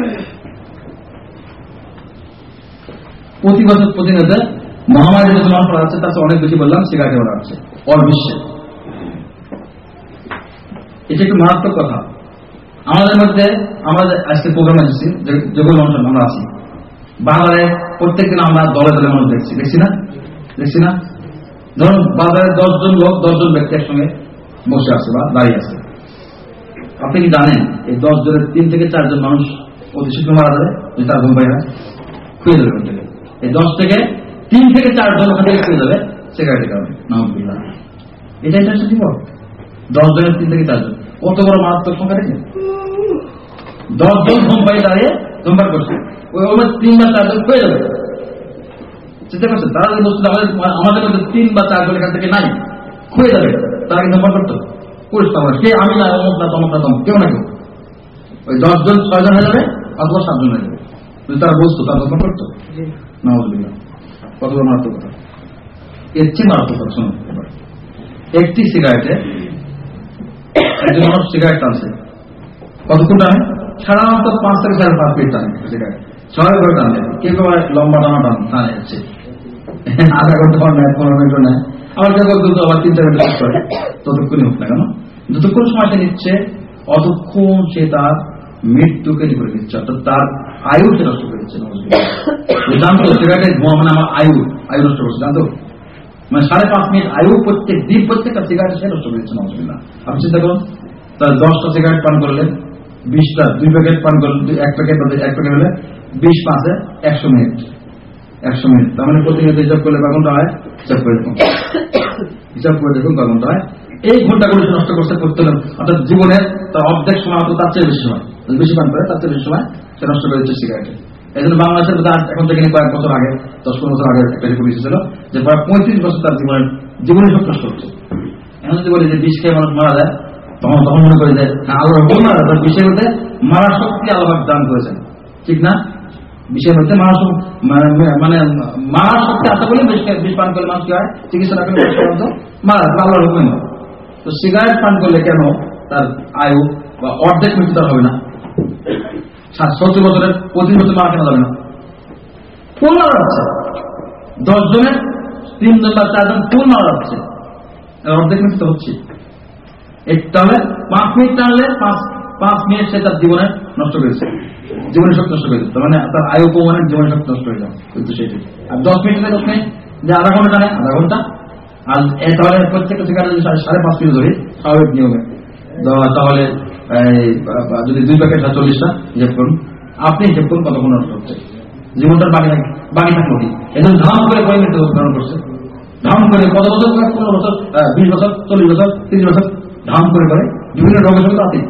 প্রতি বছর প্রতিনিয়ত মহামারী যে মানুষ মারা যাচ্ছে তার চেয়ে অনেক বেশি বললাম সিগারেটে মারা যাচ্ছে অল বিশ্বে। এটা একটু মারাত্মক কথা। আমাদের মধ্যে আমাদের আজকে প্রোগ্রামে এসেছি, যেগুলো মানুষ আমরা আছি বাজারে, প্রত্যেকদিন আমরা দলে দলে মানুষ দেখছি, দেখছি না দেখছি না ধরুন বাজারে দশজন লোক, দশজন ব্যক্তি একসঙ্গে বসে আছে বা দাঁড়িয়ে আছে। আপনি কি জানেন এই দশ জনের তিন থেকে চারজন মানুষ অতি শীঘ্র মারা যাবে যদি তার ধূমপাই হয়, খুঁজে দেবে থেকে। এই দশ থেকে তিন থেকে চারজন ওখান থেকে খুঁজে যাবে সিগারেটের কারণে। নাউজুবিল্লাহ। এটা ইন্টারেস্টিং জীবন। দশ জনের তিন থেকে চারজন, কত বড় মারাত্মক সংখ্যা দেখেন। দশ জন ধূমপাই দাঁড়িয়ে ধূমপান করছে, ওই ওর তিন বা চারজন খুঁজে যাবে। চিন্তা করছেন তারা যে বস্তু আমাদের আমাদের মধ্যে তিন বা চারজন এখান থেকে নাই, খুঁজে যাবে, তারা কিন্তু ধূমপান করতো। কে আমি না, অমুক না, তমক না, তমক, কেউ না কেউ। ওই দশজন ছয়জন হয়ে যাবে অথবা সাতজন হয়ে যাবে, যদি তারা বস্তু তারা ধূমপান করতো। নাউজুবিল্লাহ। কত বড় মারাত্মক কথা। এর চেয়ে মারাত্মক কথা শুনুন। একটি সিগারেটে একজন মানুষ সিগারেট টানছে, কতক্ষণ টানে? সাধারণত পাঁচ থেকে সাড়ে পাঁচ মিনিট টানে সিগারেট, ছয় করে টানবে, কেউ কেউ লম্বা টানা টান টানে হচ্ছে আধা ঘন্টা নেয়, পনেরো মিনিট নেয়, আবার কেউ দ্রুত আবার তিন চার মিনিট শেষ করে। ততক্ষণই হোক না কেন, যতক্ষণ সময় সে নিচ্ছে অতক্ষণ সে তার মৃত্যুকে করে দিচ্ছে, অর্থাৎ তার আয়ু সে নষ্ট করে দিচ্ছে। জানতো সিগারেটের ধোঁয়া মানে আমার আয়ু আয়ু নষ্ট করছে, জানতো? মানে সাড়ে পাঁচ মিনিট আয়ু প্রত্যেক দিন প্রত্যেকটা সিগারেট সে নষ্ট করে দিচ্ছে। নজরুল্লাহ। আপনি চিন্তা করুন, তার দশটা সিগারেট পান করলে, বিশটা দুই প্যাকেট পান করলে, এক প্যাকেট এক প্যাকেট হলে বিশ পাঁচে একশো মিনিট একশো মিনিট তার মানে প্রতিনিয়ত হিসাব করলে কয় ঘন্টা হয়? হিসাব করে দেখুন, হিসাব করে দেখুন কয় ঘন্টা হয়। এই ঘন্টাগুলো সে নষ্ট করতে করতে হলে, অর্থাৎ জীবনের তার অর্ধেক সময়, অত তার চেয়ে বেশি সময়, বেশি পান করে তার চেয়ে বেশি সময় সে নষ্ট করে দিচ্ছে সিগারেটে। এই জন্য বাংলাদেশের এখন থেকে কয়েক বছর আগে, দশ পনেরো বছর আগে একটা রিপোর্ট এসেছিল যে প্রায় পঁয়ত্রিশ বছর তার জীবনের জীবনে সব নষ্ট হচ্ছে। এখন যদি বলি যে বিষ খেয়ে মানুষ মারা যায়, তখন তখন মনে করি যে আল্লাহ মারা যায়, বিষের মধ্যে মারা শক্তি আল্লাহ দান করেছেন, ঠিক না? বিষের মধ্যে মারা মানে মারা শক্তি আছে বলে বিষ পান করলে মানুষ কি হয়? চিকিৎসা না করলে মারা আল্লাহর হুকুমে নয়। তো সিগারেট পান করলে কেন তার আয়ু বা অর্ধেক মৃত্যু তার হবে না? সত্তর বছরের পঁচিশ বছর মারা কেন যাবে না? ফুল মারা যাচ্ছে, দশ জনের তিনজন বা চারজন ফুল মারা যাচ্ছে, অর্ধেক মৃত্যু হচ্ছে। তাহলে পাঁচ মিনিট টানলে পাঁচ পাঁচ মিনিট সে তার জীবনে নষ্ট করেছে, জীবনের শক্তি নষ্ট করেছে, তার মানে তার আয়ু কমানের জীবনের শক্তি নষ্ট হয়ে যাবে। কিন্তু সেটাই আর দশ মিনিট দশ মিনিট যে আধা ঘন্টা টানে আধা ঘন্টা, আর তাহলে প্রত্যেকটা সিগারেট যদি সাড়ে পাঁচ মিনিট ধরি স্বাভাবিক নিয়মে, তাহলে যদি দুই প্যাকেট চল্লিশটা হিসেব করুন, আপনি হিসেব করুন কতক্ষণ নষ্ট হচ্ছে জীবনটার বাকি বাকি থাকলো কি? এজন্য ধাম করে কয় মৃত্যু ধারণ করছে, ধাম করে কত বছর, পনেরো বছর, বিশ বছর, চল্লিশ বছর, তিরিশ বছর ধাম করে করে বিভিন্ন রোগের সঙ্গে তাতে।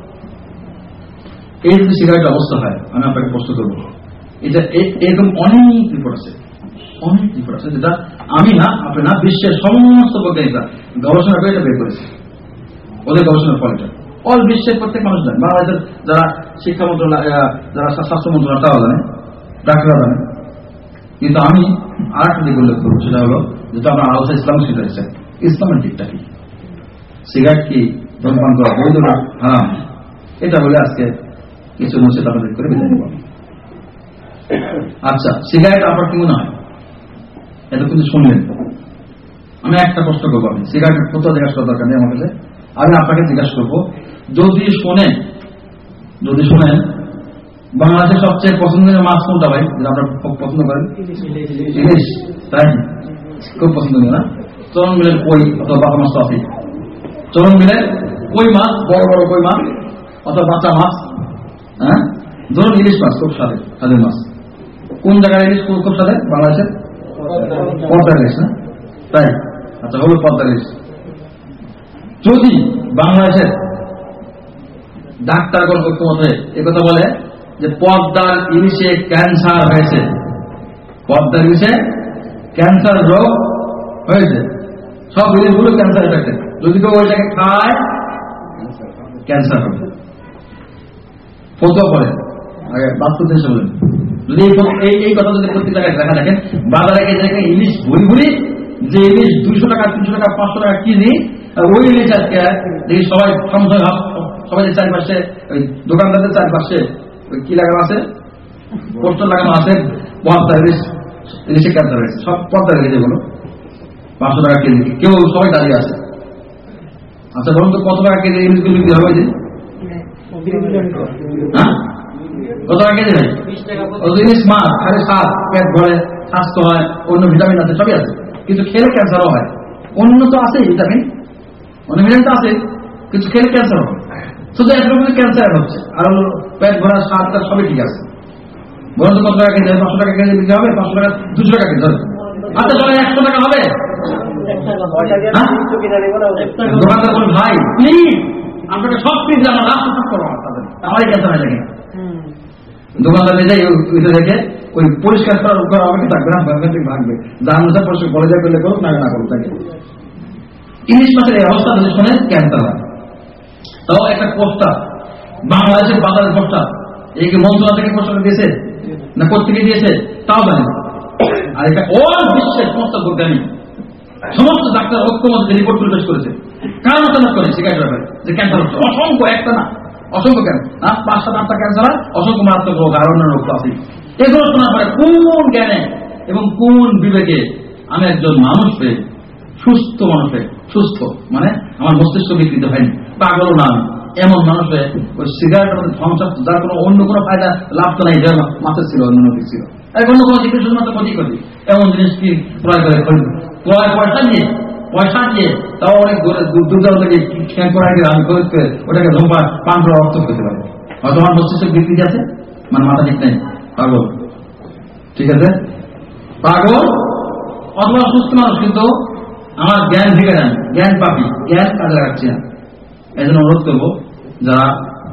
এই যদি সিগারেটের অবস্থা হয়, আমি আপনাকে প্রশ্ন করবো, এটা এরকম অনেক রিপোর্ট আছে, অনেক রিপোর্ট আছে, যেটা আমি না আপনি না বিশ্বের সমস্ত বৈজ্ঞানিকরা গবেষণা করে এটা বের করেছে, ওদের গবেষণার ফলটা অল বিশ্বের প্রত্যেক মানুষ জানে। বাংলাদেশের যারা শিক্ষা মন্ত্রণালয়, যারা স্বাস্থ্য মন্ত্রণালয় তারা জানে, ডাক্তাররা জানে। কিন্তু আমি আর একটা দিক উল্লেখ করবো, সেটা হলো যেটা আমরা আলোচনা ইসলাম শিখেছে, ইসলামের দিকটা কি, সিগারেট কি ধূমপান করা বৈধ না হারাম, এটা বলে আজকে কিছু নসিহত আপনাদের করে বিদায় নেব। আচ্ছা, সিগারেট আপনার কি মনে হয়? এটা কিন্তু শুনলেন, আমি আমি একটা প্রশ্ন করবো, আমি সিগারেটের কত জিজ্ঞাসা করার দরকার নেই আমার কাছে, আমি আপনাকে জিজ্ঞাসা করবো, যদি শোনেন যদি শোনেন বাংলাদেশের সবচেয়ে পছন্দের মাছ কোনটা ভাই, যেটা আপনার পছন্দ করেন? ইলিশ, তাই খুব পছন্দনীয় না? চরণ মিলের কই অথবা বাটা মাছ তো আছে, চরণ মিলের কই মাছ, বড় বড় কই মাছ অথবা বাচ্চা মাছ, হ্যাঁ ধরুন ইলিশ মাছ খুব স্বাদের স্বাদের মাছ। কোন জায়গায় ইলিশ খুব স্বাদের? বাংলাদেশের পদ্মার ইলিশ না? তাই আচ্ছা হলো পদ্মার ইলিশ। যদি বাংলাদেশের ডাক্তারগণ ঐক্যমত হয়ে একথা বলে যে পদ্মার ইলিশে ক্যান্সার হয়েছে, পদ্মার ইলিশে ক্যান্সার রোগ হয়েছে, সব ইলিশগুলো ক্যান্সার এফেক্টেড, যদি কেউ ওইটাকে খায় ক্যান্সার হবে, ফটো পড়ে আগে বাস্তব দেশে বলেন। যদি এই এই কথা যদি প্রত্যেক জায়গায় দেখা দেখেন, বাজারে দেখেন ইলিশ বই বলি যে ইলিশ দুইশো টাকা তিনশো টাকা পাঁচশো টাকা কেজি, ওই ইলিশ আজকে দেখি সবাই সবাই চারপাশে ওই দোকানদারদের চারপাশে ওই কি লাগানো আছে, পোস্টার লাগানো আছে, পদ্মা ইলিশ ইলিশে ক্যান্সার হয়েছে, সব পদ্মা ইলিশ যেগুলো পাঁচশো টাকা কেজি, কেউ সবাই দাঁড়িয়ে আছে। আচ্ছা বলুন তো কত টাকা কেজি ইলিশগুলো বিক্রি হবে? যে হ্যাঁ কত টাকা কেজি ভাই? ইলিশ মাছ খালি স্বাদ, পেট ভরে, স্বাস্থ্য হয়, অন্য ভিটামিন আছে, সবই আছে, কিন্তু খেলে ক্যান্সারও হয়। অন্য তো আছে ভিটামিন, অন্য ভিটামিন তো আছে, কিন্তু খেলে ক্যান্সার হবে। শুধু একরকম ক্যান্সার হচ্ছে, আর পেট ভরা, স্বাদটা সবই ঠিক আছে। বলুন তো কত টাকা কেজি? পাঁচশো টাকা কেজি বিক্রি হবে, পাঁচশো টাকা দুশো টাকা কেজি, আচ্ছা চলে একশো টাকা হবে। দোকানদার বলুন ভাই প্লিজ আপনাকে সব প্লিজ আমার রাস্তা সাফ করো, আমারই ক্যান্সার হয়ে যায়। দোকানদার নিজেই দেখে ওই পরিষ্কার করার উপর আমাকে থাকবে না, ভাগবে, যার মধ্যে পরিষ্কার করে যায় করলে করুক, না না করুক তাকে। ইলিশ মাছের এই অবস্থা যদি শোনেন ক্যান্সার হয়। তাও একটা পোস্টার বাংলাদেশের বাজারের পোস্টার, এই কি মন্ত্রণালয় থেকে পোস্টার দিয়েছে না কোথেকে দিয়েছে তাও জানেন। আর এটা অল বিশ্বের সমস্ত বৈজ্ঞানিক সমস্ত ডাক্তার ঐক্যমত যে রিপোর্ট পেশ করেছে, কার মতামত করে সিগারেটের ব্যাপারে যে ক্যান্সার হচ্ছে, অসংখ্য, একটা না অসংখ্য, কেন আর পাঁচ সাত আটটা ক্যান্সার হয়, অসংখ্য মারাত্মক রোগ আর অন্য রোগ তো আছে। এগুলো শোনার পরে কোন জ্ঞানে এবং কোন বিবেকে আমি একজন মানুষকে সুস্থ মানুষে, সুস্থ মানে আমার মস্তিষ্ক বিকৃত হয়নি, পাগল না আমি, এমন মানুষে ওই সিগারেটের মধ্যে ধ্বংস, যার কোনো অন্য কোনো ফায়দা লাভ তো নাই, যার মাছের ছিল, অন্য নদী ছিল, আর অন্য কোনো জিনিস শুধুমাত্র ক্ষতি ক্ষতি, এমন জিনিস কি ক্রয় করে ক্রয় পয়সা নিয়ে পয়সা দিয়ে তাও অনেক দুর্দান্ত আমি খরচ করে ওটাকে ধোপা পান করে অর্থ করতে পারে। হয়তো আমার মস্তিষ্ক বিকৃতি আছে, মানে মাথা ঠিক নেই, পাগল, ঠিক আছে পাগল অথবা সুস্থ মানুষ, কিন্তু আমার জ্ঞান থেকে যান, জ্ঞান পাপি, জ্ঞান কাজে লাগাচ্ছি না। এই জন্য অনুরোধ করবো যারা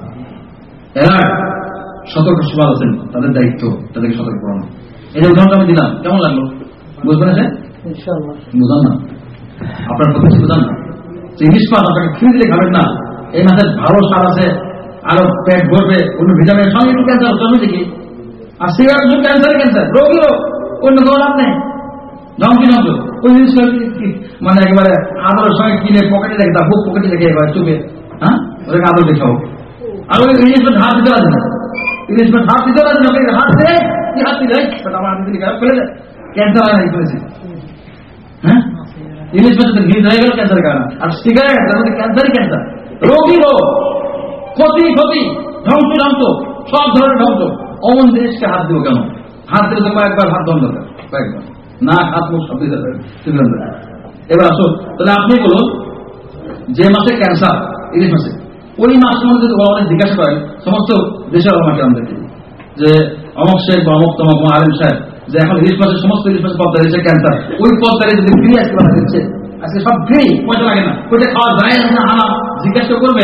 এরা সতর্ক সবাল আছেন তাদের দায়িত্ব তাদেরকে সতর্ক করানো। এই যে উদাহরণটা আমি দিলাম, কেমন লাগলো বুঝবেন? আছে বুঝান না, আপনার প্রতি বুঝান না, ইলিশ মাছ আপনাকে ফ্রি দিলে খাবেন না, এই মাছের ভালো স্বাদ আছে, আরো পেট ভরবে, অন্য ভিটামিনের সঙ্গে একটু ক্যান্সার জন্মে দেখি। আর সিগারেট শুধু ক্যান্সার ক্যান্সার রোগী রোগ, অন্য কোনো লাভ নেই, ধমকি নজর ওই জিনিস মানে একেবারে আদরের সঙ্গে কিনে পকেটে রেখে তা বুক পকেটে রেখে এবার চুপে, হ্যাঁ ওটাকে আদর দেখাও। আর ওই ইলিশ মাছ হাত দিতে পারছে না, ইলিশ মাছ হাত দিতে পারছে না, হাত দিয়ে কি হাত দিলে আমার হাত দিকে ফেলে যায়, ক্যান্সার হয় নাই ফেলেছে। হ্যাঁ ইলিশ মাছের ভিড় হয়ে গেল ক্যান্সারের কারণে, আর সিগারেট তার মধ্যে ক্যান্সারই ক্যান্সার, রোগী রোগ, ক্ষতি ক্ষতি, ধ্বংস ধ্বংস, সব ধরনের ধ্বংস। অমন জিনিসকে হাত দিব কেন? হাত দিলে তো কয়েকবার হাত বন্ধ করে, কয়েকবার না হাত মুখ সব দিতে পারে। এবার আসুন তাহলে আপনি বলুন যে মাসে ক্যান্সার ইলিশ মাসে, ওই মাসের মধ্যে যদি আমাদের জিজ্ঞাসা করেন সমস্ত দেশের আমাকে আমাদেরকে যে অমক শেখ বা অমক তমক আলেম সাহেব যে এখন ইলিশ মাসের সমস্ত ইলিশ মাসে পদ্মা দিচ্ছে ক্যান্সার, ওই পদ্মারে যদি ফ্রি আজকে বাধা দিচ্ছে, আজকে সব ফ্রি, পয়সা লাগে না, ওইটা খাওয়া যায় না হানা, জিজ্ঞাসা করবে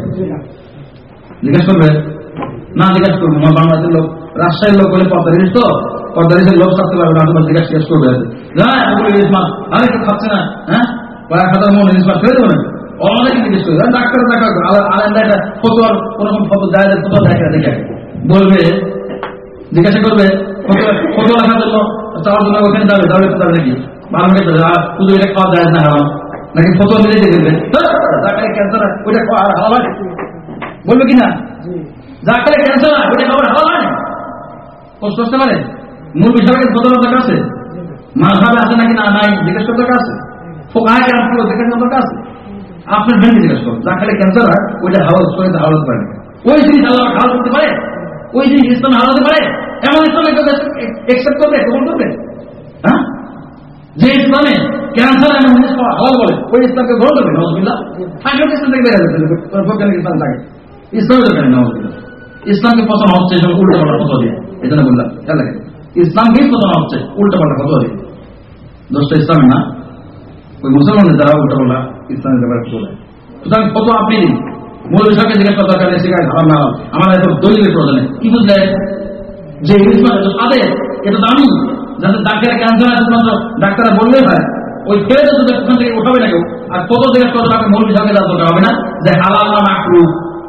জিজ্ঞাসা করবে না জিজ্ঞাসা করবে। আমার বাংলাদেশের লোক, রাজশাহীর লোক বলে পদ্মা ইলিশ তো পদ্মা ইলিশের লোক থাকতে পারবে না, তোমার জিজ্ঞাসা জিজ্ঞাসা করবে না এতগুলো ইলিশ মাছ আরে কেউ খাচ্ছে না, হ্যাঁ কয়েক হাজার মন ইলিশ মাছ ফেলে দেবে না, অনেকে জিজ্ঞেস করবে ডাক্তার দেখা আলাদা একটা ফটো, কোনরকম ফটো যায় ফটো দেখে দেখে বলবে, জিজ্ঞাসা করবে ফটো রাখার জন্য চাওয়ার জন্য ওখানে যাবে, তাহলে তো যাবে নাকি ভালো হয়ে যাবে, আর শুধু এটা খাওয়া যায় না হারাম নাকি ফটো মিলে দিয়ে দেবে, ক্যান্সার ওইটা খাওয়া হারাম হয় বলবে কিনা, যাকে ক্যান্সার ওইটা খাবার হারাম হয় প্রশ্ন করতে পারে। মূল বিষয়টা ফটো দরকার আছে, মাঝাবে আছে নাকি না নাই জিজ্ঞেস করার দরকার আছে, ফোকায় কেন পুরো দেখেন আমার কাছে আপনার ভেন্ডি জিজ্ঞেস করুন যা খেলে ক্যান্সার হয় ওইটা হাওয়া শরীরে হাওয়া পারে ওই জিনিস আল্লাহ হাওয়া করতে পারে ওই জিনিস ইসলাম হারাতে পারে এমন ইসলামে একসেপ্ট করবে কবুল করবে হ্যাঁ যে ইসলামে ক্যান্সার এমন জিনিস হাওয়া বলে ওই ইসলামকে গ্রহণ করবে নওয়াজবিল্লাহ থাকলে ইসলাম থেকে বেড়ে যাবে বৈজ্ঞানিক ইসলাম থাকে ইসলামের দরকার নেই নওয়াজবিল্লাহ ইসলামকে পতন হচ্ছে এসব উল্টো পাল্টা কথা দিয়ে এই জন্য বললাম খেয়াল রাখেন ইসলামকেই পতন হচ্ছে উল্টো পাল্টা কথা দিয়ে দোষটা ইসলামে না ওই মুসলমানদের দ্বারা উল্টো পাল্টা ইসলামের ব্যাপারে চলে সুতরাং কত আপনি দিন মূল বিষয়কে জিজ্ঞেস করা দরকার নেই সেখানে হারাম না আমার এত দলিলের প্রয়োজন নেই কি বুঝলেন যে ইসলাম এত সাদে এটা দামি যাতে ডাক্তারের ক্যান্সার আছে ডাক্তাররা বললেই হয় ওই ফেলে তো ওখান থেকে উঠাবে না কেউ আর কত জিজ্ঞেস করা দরকার মূল বিষয়কে যাওয়া দরকার হবে না যে হালাল না মাকরু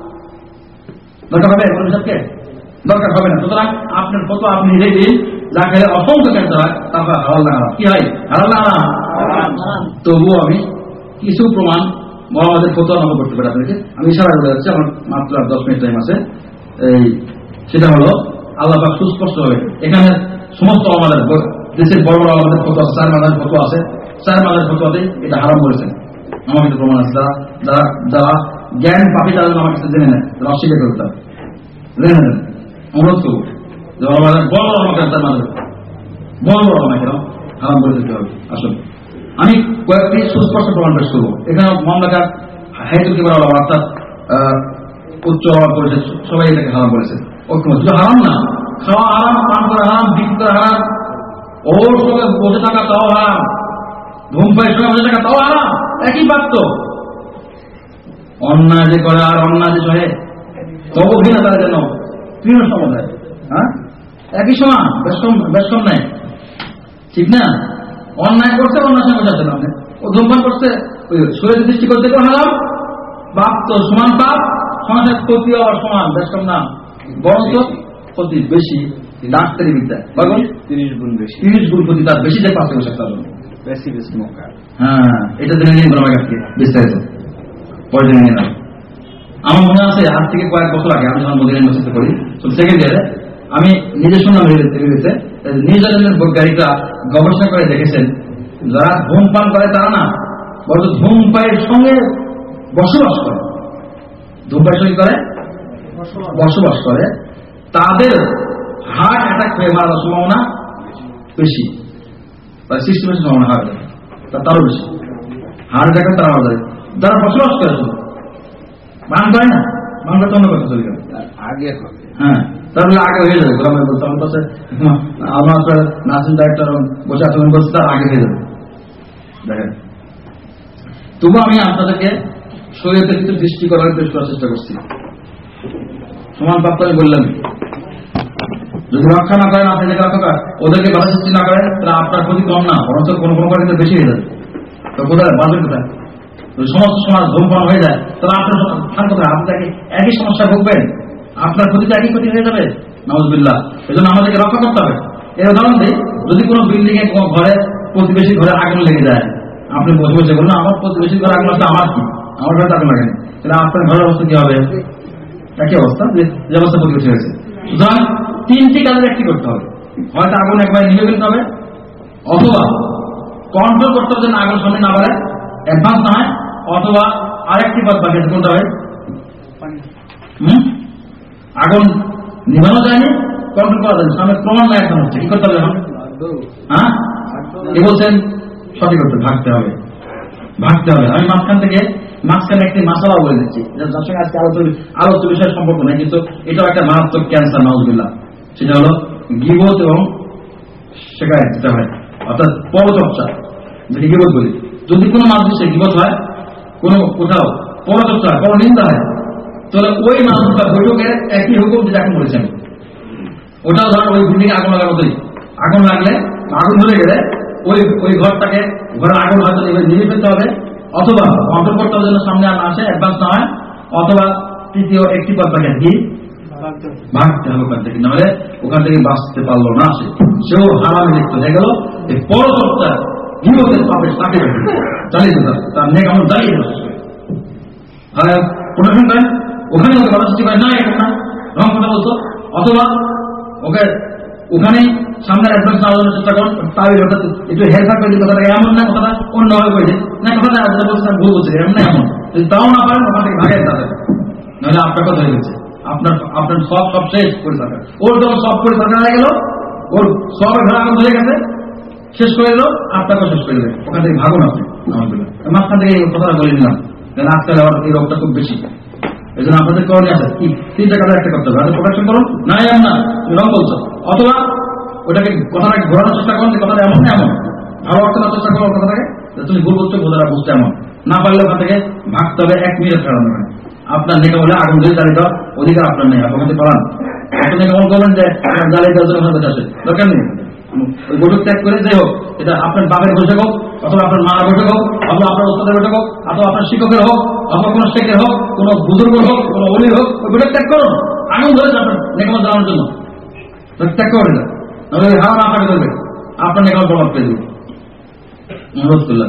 দরকার হবে মূল বিষয়কে দরকার হবে না সুতরাং আপনার কত আপনি নিজেই দিন যা খেলে অসংখ্য ক্যান্সার হয় তারপর হালাল না কি হয় হালাল না তবুও আমি কিছু প্রমাণ মোহাম্মদের ফতোয়া নাম করতে পারি আপনাকে আমি ইশারা করে যাচ্ছি আমার মাত্র আর দশ মিনিট টাইম আছে এই সেটা হলো আল্লাহ পাক সুস্পষ্ট হবে এখানে সমস্ত আমাদের দেশের বড় বড় আমাদের ফতোয়া চার মাদার ফতোয়া আছে চার মাদার ফতোয়াতে এটা হারাম বলেছেন আমার কাছে প্রমাণ আছে যারা যারা যারা জ্ঞান পাপি তারা আমার কাছে জেনে নেয় তারা অস্বীকার করতে হবে জেনে নেন অনুরোধ করবো যে আমাদের বড় বড় আমাকে চার মাদার বড় বড় আমাকে হারাম বলে দিতে হবে আসলে আমি কয়েকটি সুস্পষ্ট প্রমাণ পেশ করবো এখানে মামলাকার হাইতুল কিবার অর্থাৎ উচ্চ হওয়ার করেছে সবাই এটাকে হারাম বলেছে ঐক্যমত শুধু হারাম না খাওয়া হারাম পান করা হারাম বিক্রি করা হারাম ওর সঙ্গে বসে থাকা তাও হারাম ধূমপাইয়ের সঙ্গে বসে থাকা তাও হারাম একই পারত অন্যায় যে করে আর অন্যায় যে সহে তবু ঘৃণা তার যেন তৃণ সমুদায় হ্যাঁ একই সমান বেশ কম বেশ কম নাই ঠিক না অন্যায় করছে অন্যায় সঙ্গে বোঝাচ্ছেন আপনি ও ধূমপান করছে ওই শরীরের দৃষ্টি করতে কেউ হারাম পাপ তো সমান পাপ সমাজের ক্ষতি হওয়ার সমান বেশ কম না বরঞ্চ ক্ষতি বেশি ডাক্তারি বিদ্যায় তিরিশ গুণ বেশি তিরিশ গুণ ক্ষতি তার বেশি দেয় পাঁচশো বছর কারণ বেশি স্মোকার হ্যাঁ এটা জেনে নিন আমার কাছে বিস্তারিত পরে জেনে নিলাম আমার মনে আছে আজ থেকে কয়েক বছর আগে আমি যখন মদিনা ইউনিভার্সিটি করি তো সেকেন্ড ইয়ারে আমি নিজে শুনলাম রিভিউতে নিউজিল্যান্ডের বৈজ্ঞানিকরা গবেষণা করে দেখেছেন যারা ধূমপান করে তারা না বরং ধূমপানের সঙ্গে বসবাস করে ধূমপানের সঙ্গে করে বসবাস করে তাদের হার্ট অ্যাটাক হয়ে মারার সম্ভাবনা বেশি প্রায় সিক্সটি পার্সেন্ট সম্ভাবনা হার্ট অ্যাটাক তারও বেশি হার্ট অ্যাটাক তারা মারা যায় যারা বসবাস করে শুধু মান করে না মান করতে অন্য কথা চলে গেল আগে হ্যাঁ তাহলে আগে হয়ে যাবে গ্রামের বলতে আমার কাছে আমার নার্সিং ডাক্তার বসে আচরণ করছে তার আগে হয়ে যাবে দেখেন তবু আমি আপনাদেরকে শরীরের কিছু দৃষ্টি করার পেশ করার চেষ্টা করছি সমান প্রাপ্ত আমি বললাম যদি রক্ষা না করেন আপনি যেটা রক্ষা ওদেরকে বাধা সৃষ্টি না করেন তাহলে আপনার ক্ষতি কম না বরঞ্চ কোনো কোনো ক্ষেত্রে বেশি হয়ে যাবে তো কোথায় বাঁচবে কোথায় সমস্ত সমাজ ধূমপান হয়ে যায় তাহলে আপনার স্থান কোথায় আপনাকে একই সমস্যা ভুগবেন আপনার ক্ষতিটা একই ক্ষতি হয়ে যাবে নাউজুবিল্লাহ এই জন্য আমাদেরকে রক্ষা করতে হবে এর উদাহরণ দিই যদি কোনো বিল্ডিং এ কোনো ঘরে প্রতিবেশী ঘরে আগুন লেগে যায় আপনি বসে বসে বলুন আমার প্রতিবেশী ঘরে আগুন আসলে আমার কি আমার ঘরে আগুন লাগেনি তাহলে আপনার ঘরের অবস্থা কি হবে একই অবস্থা যে অবস্থা প্রতিবেশী হয়েছে সুতরাং তিনটি কাজের একটি করতে হবে হয়তো আগুন একবার নিভে ফেলতে হবে অথবা কন্ট্রোল করতে হবে যেন আগুন সামনে না বাড়ে অ্যাডভান্স না হয় অথবা আরেকটি পথ বাকি আছে কোনটা হবে হম আগুন নিভানো যায়নি কন্ট্রোল করা যায়নি সামনে প্রমাণ না এখন হচ্ছে কি করতে হবে এখন হ্যাঁ এ বলছেন সঠিক করতে ভাগতে হবে ভাগতে হবে আমি মাঝখান থেকে মাঝখানে একটি মাসালা বলে দিচ্ছি যার সঙ্গে আজকে আলোচনা আলোচ্য বিষয়ের সম্পর্ক নেই কিন্তু এটাও একটা মারাত্মক ক্যান্সার নাউজুবিল্লাহ সেটা হলো গীবত এবং শেখায় যেটা হয় অর্থাৎ পরচর্চা যেটি গীবত বলি যদি কোনো মানুষের গীবত হয় কোনো কোথাও পরচর্চা হয় পর নিন্দা হয় তাহলে ওই মানুষটা বৈঠকের একই হুকুম যেটা এখন বলেছেন ওটাও ধরেন ওই বিল্ডিংয়ে আগুন লাগানোতেই আগুন লাগলে আগুন ধরে গেলে ওই ওই ঘরটাকে ঘরের আগুন হয়তো নিভে ফেলতে হবে অথবা কন্ট্রোল করতে হবে যেন সামনে আর না আসে অ্যাডভান্স না হয় অথবা তৃতীয় একটি পথ থাকে কি ভাগতে হবে ওখান থেকে নাহলে ওখান থেকে বাঁচতে পারলো না সে সেও হারামে লিপ্ত হয়ে গেল এই পরচর্চা গীবতের পাপে তাকে চালিয়ে যেতে তার নেক আমল দাঁড়িয়ে প্রোটেকশন করেন ওখানে ওকে বাধা সৃষ্টি করে না এখন না রং কথা বলতো অথবা ওকে ওখানে সামনে অ্যাডভান্স আলোচনার চেষ্টা করুন, তাই অর্থাৎ একটু হেরফার করে দিন, কথাটা এমন না, কথাটা অন্যভাবে করে দিন না, কথাটা যেটা বলছিলাম ভুল বলছে, এমন না এমন। যদি তাও না পারেন ওখান থেকে ভাগের তাদের, নাহলে আপনার কথা হয়ে গেছে, আপনার আপনার সব সব শেষ করে থাকা। ওর যখন সব করে থাকা হয়ে গেল, ওর সবের ঘর আগুন হয়ে গেছে, শেষ করে দিল, আপনাকেও শেষ করে দেবে। ওখান থেকে ভাগুন আপনি, মাঝখান থেকে এই কথাটা বলে নিলাম, কারণ আজকাল আবার এই রোগটা খুব বেশি। এই জন্য আপনাদের করণীয় আছে কি, তিনটা কাজে একটা করতে হবে, হয়তো প্রোটেকশন করুন, না এমন না তুমি রং বলছো, অথবা ওটাকে কথাটাকে ঘোরানোর চেষ্টা করুন যে কথাটা এমন না এমন, ভালো অর্থ করার চেষ্টা করো কথাটাকে, তুমি ভুল বলছো বোঝাটা বুঝতে এমন না পারলে ওখান থেকে ভাগতে হবে, এক মিনিট ফেরানো হয়। আপনার নেকে বলে আগুন দিয়ে জ্বালিয়ে দেওয়ার অধিকার আপনার নেই, আপনাকে পালান। আপনি কেমন করবেন যে জ্বালিয়ে দেওয়ার জন্য ওখানে আসে, দরকার নেই। ওই বৈঠক ত্যাগ করে যাই হোক, এটা আপনার বাপের বৈঠক হোক, অথবা আপনার মার বৈঠক হোক, অথবা আপনার ওস্তাদের বৈঠক হোক, অথবা আপনার শিক্ষকের হোক, অথবা কোনো শেখের হোক, কোনো বুজুর্গ হোক, কোনো অলির হোক, ওই বৈঠক ত্যাগ করুন, আগুন ধরেছে আপনার নেকামত জ্বালানোর জন্য, ত্যাগ করে না, নাহলে হারাম আপনাকে ধরবে, আপনার নেকামত প্রভাব পেয়ে দেবে। অনুরোধ করলাম।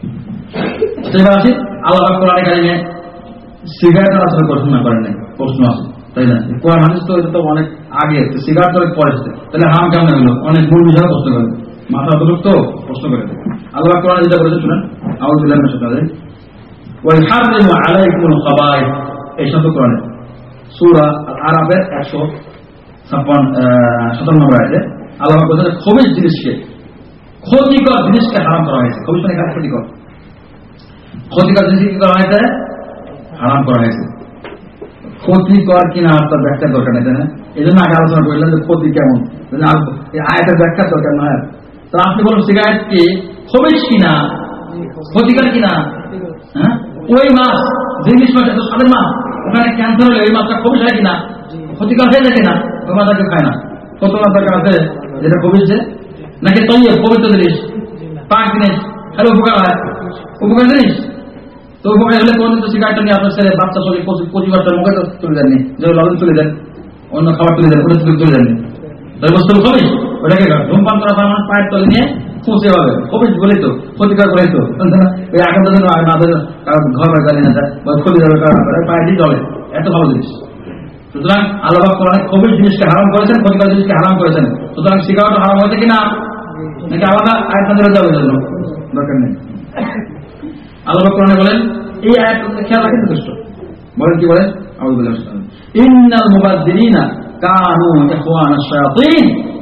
সেবার আসি, আল্লাহ কোরআনে কারিমে সিগারেটের আসলে ঘোষণা করেন নাই, প্রশ্ন আছে তাই না? কোরআন হাদিস তো এটা তো অনেক আগে, সিগারেট তো অনেক পরে এসেছে, তাহলে হাম কেমন হলো? অনেক মূল বিষয়ে প্রশ্ন করে, মাথা অপযুক্ত প্রশ্ন করে। আল্লাহ কোরআন যেটা বলেছে শুনেন, আউযু বিল্লাহি মিনাশ শাইতানির রাজিম, ওয়া ইউহাররিমু আলাইকুমুল খাবায়েথ, এই শব্দ কোরআনে সূরা আল-আরাফের একশো ছাপ্পান্ন সাতান্ন নম্বর আয়াতে আল্লাহ বলেছেন খবিস জিনিসকে, ক্ষতিকর জিনিসকে হারাম করা হয়েছে। খবিস মানে কাজ ক্ষতিকর, ক্ষতিকর জিনিস কি করা হয়েছে? হারাম করা হয়েছে। ক্ষতিকর কিনা তার ব্যাখ্যার দরকার নেই, তাই না? এই জন্য আগে আলোচনা করলেন যে ক্ষতি কেমন, আয়াতের ব্যাখ্যার দরকার নয়। তো আপনি বলুন সিগারেট কি খবিস কিনা, ক্ষতিকর কিনা? হ্যাঁ, ওই মাছ যে ইলিশ মাছ এত স্বাদের মাছ, ওখানে ক্যান্সার হলে ওই মাছটা খবিস হয় কিনা, ক্ষতিকর হয়ে যায় কিনা? ওই মাছটা খায় না। কত মাছ দরকার আছে যেটা খবিস, নাকি তৈরি পবিত্র জিনিস, পাক জিনিস, তাহলে উপকার হয়, উপকার জিনিস। তো উপকার হলে কোন সিগারেটটা নিয়ে আপনার ছেলে বাচ্চা শরীর পঁচিশ বাচ্চার মুখে তো তুলে দেননি, যে লবণ তুলে দেন, অন্য খাবার তুলে দেন, ওটা তুলে দেননি, তাই বস্তু খবিস। ওটাকে ধূমপান করা মানে পায়ের তলে নিয়ে খুঁজে হবে, খবিস বলে তো, ক্ষতিকর বলে তো, ওই আঘাতের জন্য না ধরে ঘর বাড়ি জ্বালিয়ে না যায়, ক্ষতি যাবে পায়ে দিয়ে জলে, এত ভালো জিনিস। সুতরাং আল্লাহ কোরআনে খবিস জিনিসকে হারাম করেছেন, ক্ষতিকর জিনিসকে হারাম করেছেন। সুতরাং সিগারেট হারাম হয়েছে কিনা, নাকি আলাদা আয়াত নাযিল যাবে জন্য দরকার নেই। আল্লাহ কোরআনে বলেন, এই আয়াত খেয়াল রাখেন যথেষ্ট। বলেন কি বলেন, আউযু বিল্লাহি মিনাশ শাইতানির রাজিম, ইন্নাল মুবাযযিরিনা কানু ইখওয়ানাশ শায়াতিন,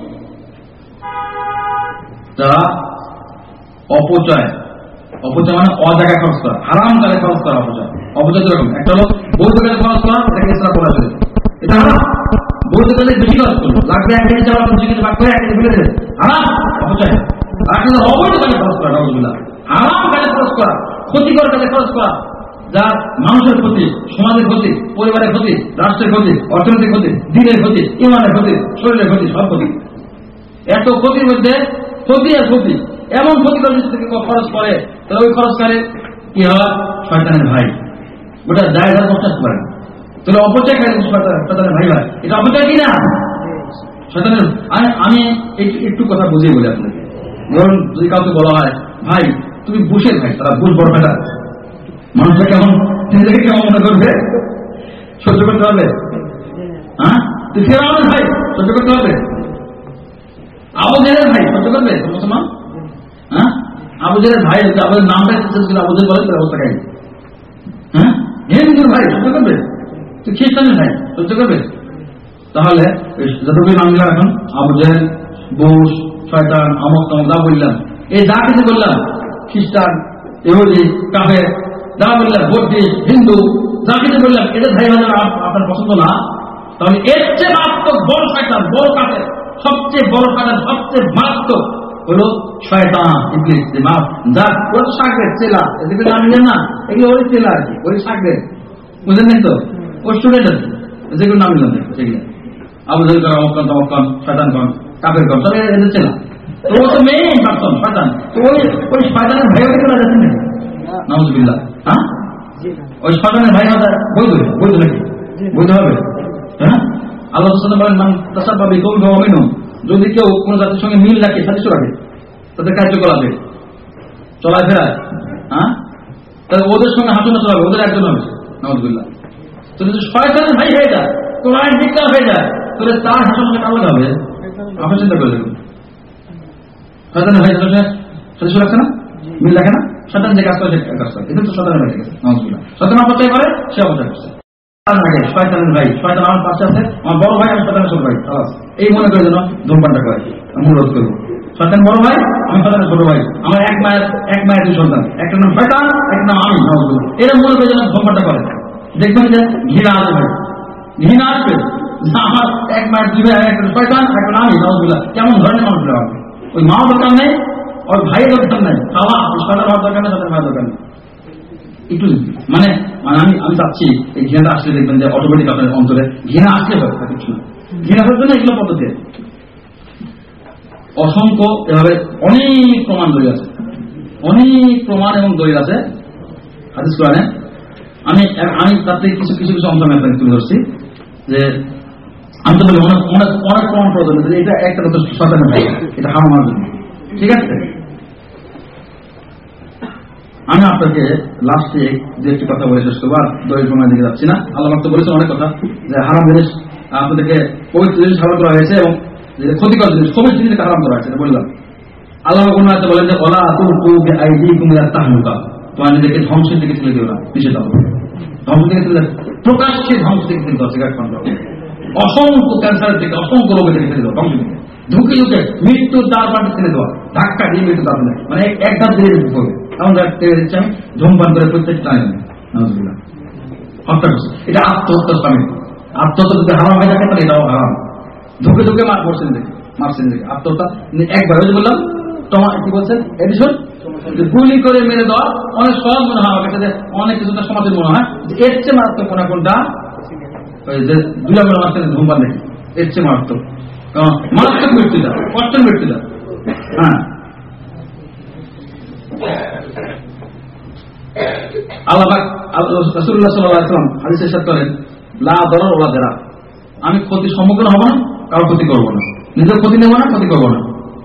যারা অপচয়, অপচয় মানে অজায়গায় খরচ করা, হারাম কাজে খরচ করা, অপচয়। অপচয় দুরকম, একটা হলো বৈধ কাজে খরচ করা, এটাকে ইসরাফ বলা হয়, এটা হারাম। বৈধ কাজে বেশি খরচ করলো, লাগবে এক কেজি চাল পঁচিশ কেজি ভাগ করে এক কেজি ফেলে দেবে, হারাম, অপচয়। আর একটা অবৈধ কাজে খরচ করা, আউযুবিল্লাহ, হারাম কাজে খরচ করা, ক্ষতিকর কাজে খরচ করা, যা মানুষের ক্ষতি, সমাজের ক্ষতি, পরিবারের ক্ষতি, রাষ্ট্রের ক্ষতি, অর্থনৈতিক ক্ষতি, দিনের ক্ষতি, ইমানের ক্ষতি, শরীরের ক্ষতি, সব ক্ষতি। এত ক্ষতির মধ্যে ক্ষতি আর ক্ষতি, এমন ক্ষতিকর জিনিস থেকে খরচ করে, তাহলে ওই খরচকারী কি হয়? শয়তানের ভাই। ওটা দায় ধার করতে পারে, তাহলে অপচয়কারী শয়তানের ভাই হয়। এটা অপচয় কিনা? শয়তানের। আমি একটু কথা বুঝিয়ে বলি আপনাকে। ধরুন যদি কাউকে বলা হয়, ভাই তুমি বুশের ভাই, তারা বুশ বড় ফাটা, মানুষটা কেমন নিজেকে কেমন মনে করবে? সহ্য করতে হবে? হ্যাঁ, তুই ফেরাউনের ভাই, সহ্য করতে হবে? আবু জেহেলের ভাই সহ্য করবে মুসলমান? হ্যাঁ, আবু জেহেলের ভাই, আবু নামটা আবু জেহেল বলে, তার অবস্থা খাই। হ্যাঁ, হিন্দুর ভাই সহ্য করবে? তুই খ্রিস্টানের ভাই সহ্য করবে? তাহলে যতটুকু নামগুলো এখন আবু জেহেল, বুশ, শয়তান, আমক তমক যা বললাম, এই যা কিছু বললাম, খ্রিস্টান, ইহুদি, কাফের, যা বললাম, বৌদ্ধ, হিন্দু, যা কিছু বললাম, এদের ভাই ভাই আপনার পছন্দ না, তাহলে এর চেয়ে মারাত্মক বড় শয়তান, বড় কাফের, সবচেয়ে বড় কাফের, সবচেয়ে মারাত্মক হলো শয়তান, ইবলিস। যে মাপ যার ওর সাগরের চেলা, এদিকে নাম নেন না, এগুলো ওই চেলা আর কি, ওই সাগরের, বুঝলেন নাই তো, ওই স্টুডেন্ট আর কি, যেগুলো নাম নেন সেগুলো আবু জেহেল কন, অমক কন, তমক কন, শয়তান কন, কাফের কন, সব এদের চেলা। তো ও তো মেইন পার্সন শয়তান, তো ওই ওই শয়তানের ভাই হতে চলে যাচ্ছেন নাকি? নাউযুবিল্লাহ। হ্যাঁ, ওই শয়তানের ভাই হতে বৈধ, বৈধ নাকি? বৈধ হবে? হ্যাঁ, আল্লাহ সাল্লাল্লাহু আলাইহি ওয়াসাল্লাম বলেন, তাসাব্বা বিকুম ফামিনু, যদি কেউ কোন জাতির সঙ্গে মিল রাখে, সাদৃশ্য রাখে, তাদের কার্যকলাপে চলায় ফেরায়, হ্যাঁ, তাহলে ওদের সঙ্গে হাঁটুনা চলাবে, ওদের একজন হবে। নাউযুবিল্লাহ। তো যদি শয়তানের ভাই হয়ে যায়, কোরআন বিজ্ঞান হয়ে যায়, তাহলে তার হাঁটুনা কার হবে? আপনি চিন্তা করে দেখুন, শয়তানের ভাই সাথে সাথে লাগছে না, মিল লাগে না? শয়তান যে কাজ করে সে কাজ করে, এটা তো শয়তানের ভাই গেছে। নাউজুবিল্লাহ, শয়তান অপচয় করে, সে অপচয় করছে। আগে শয়তানের ভাই, শয়তান আমার পাশে আছে, আমার বড় ভাই, আমি শয়তানের ছোট ভাই, এই মনে করে যেন ধূমপানটা করে, আমি রোধ করবো। শয়তান বড় ভাই, আমি শয়তানের ছোট ভাই, আমার এক মায়ের এক মায়ের দুই সন্তান, একটা নাম শয়তান, একটা নাম আমি। নাউজুবিল্লাহ, এরকম মনে করে যেন ধূমপানটা করে। দেখবেন যে ঘৃণা আসবে ভাই, ঘৃণা আসবে, আমার এক মায়ের দুই ভাই, একটা শয়তান, একটা নাম আমি। নাউজুবিল্লাহ, কেমন ধরনের মানুষগুলো হবে? ওই মাও দরকার নেই, ওর ভাইয়ের দরকার নেই, খাওয়া শয়তান হওয়ার দরকার নেই, শয়তান হওয়ার দরকার নেই। একটু মানে মানে আমি আমি চাচ্ছি এই ঘৃণাটা আসলে দেখবেন যে অটোমেটিক আপনার অন্তরে ঘৃণা আসলে হয়, কিছু না। ঘৃণা হওয়ার জন্য এগুলো পদ্ধতি অসংখ্য, এভাবে অনেক প্রমাণ দলিল আছে, অনেক প্রমাণ এবং দলিল আছে হাদিস কোরআনে। আমি আমি তাতে কিছু কিছু কিছু অংশ আমি আপনাকে তুলে ধরছি যে আমি তো বলি অনেক অনেক অনেক প্রমাণ প্রয়োজন, এটা একটা তো শয়তানের ভাই, এটা হারানোর জন্য, ঠিক আছে। আমি আপনাকে লাস্টে যে একটি কথা বলে শেষ করবো, আর দলিল প্রমাণ দিকে যাচ্ছি না। আল্লাহ তো বলেছেন অনেক কথা যে হারাম জিনিস আপনাদেরকে পবিত্র জিনিস হারাম করা হয়েছে এবং যে ক্ষতিকর জিনিস সবুজ জিনিসকে হারাম করা হয়েছে, বললাম। আল্লাহ কোনো একটা বলেন যে ওলা তুলকু বিআইদিকুম ইলা তাহলুকা, তোমার নিজেকে ধ্বংসের দিকে ঠেলে দিও না, নিষেধ হবে। ধ্বংস থেকে ঠেলে প্রকাশ্যে ধ্বংস থেকে ঠেলে দাও, সিগারেট পান করো, অসংখ্য ক্যান্সারের থেকে, অসংখ্য রোগের থেকে ঠেলে দাও, ধ্বংস থেকে ঢুকে ঢুকে মৃত্যুর দ্বার পাল্টে ঠেলে দেওয়া, ধাক্কা দিয়ে মৃত্যু দ্বার মানে এক ধাপ দিয়ে মৃত্যু হবে। এমন ঠেলে দিচ্ছে আমি ধূমপান করে প্রত্যেক টাইম হত্যা করছে, এটা আত্মহত্যা স্বামী। আত্মহত্যা যদি হারাম হয়ে থাকে তাহলে এটাও হারাম। ঢুকে ঢুকে মার করছেন দেখে, মারছেন দেখে আত্মহত্যা একবার ওই যে বললাম তোমার কি বলছেন এডিশন, গুলি করে মেরে দেওয়া অনেক সহজ মনে হয় আমার কাছে, যে অনেক কিছুটা সমাজের মনে হয় এর চেয়ে মারাত্মক মনে কোনটা, ওই যে দুই নম্বর মাঝখানে ধূমপান দেখি, এর চেয়ে মারাত্মক মারাত্মক মৃত্যুটা, কষ্টের মৃত্যুটা। হ্যাঁ, আল্লাহ রাসূলুল্লাহ সাল্লাল্লাহু আলাইহি ওয়াসাল্লাম হাদিসে ইরশাদ করেন লা দরার ওয়ালা দিরার, আমি ক্ষতি সম্মুখীন হব না, কারো ক্ষতি করবো না, নিজের ক্ষতি নেবো না, ক্ষতি করবো না।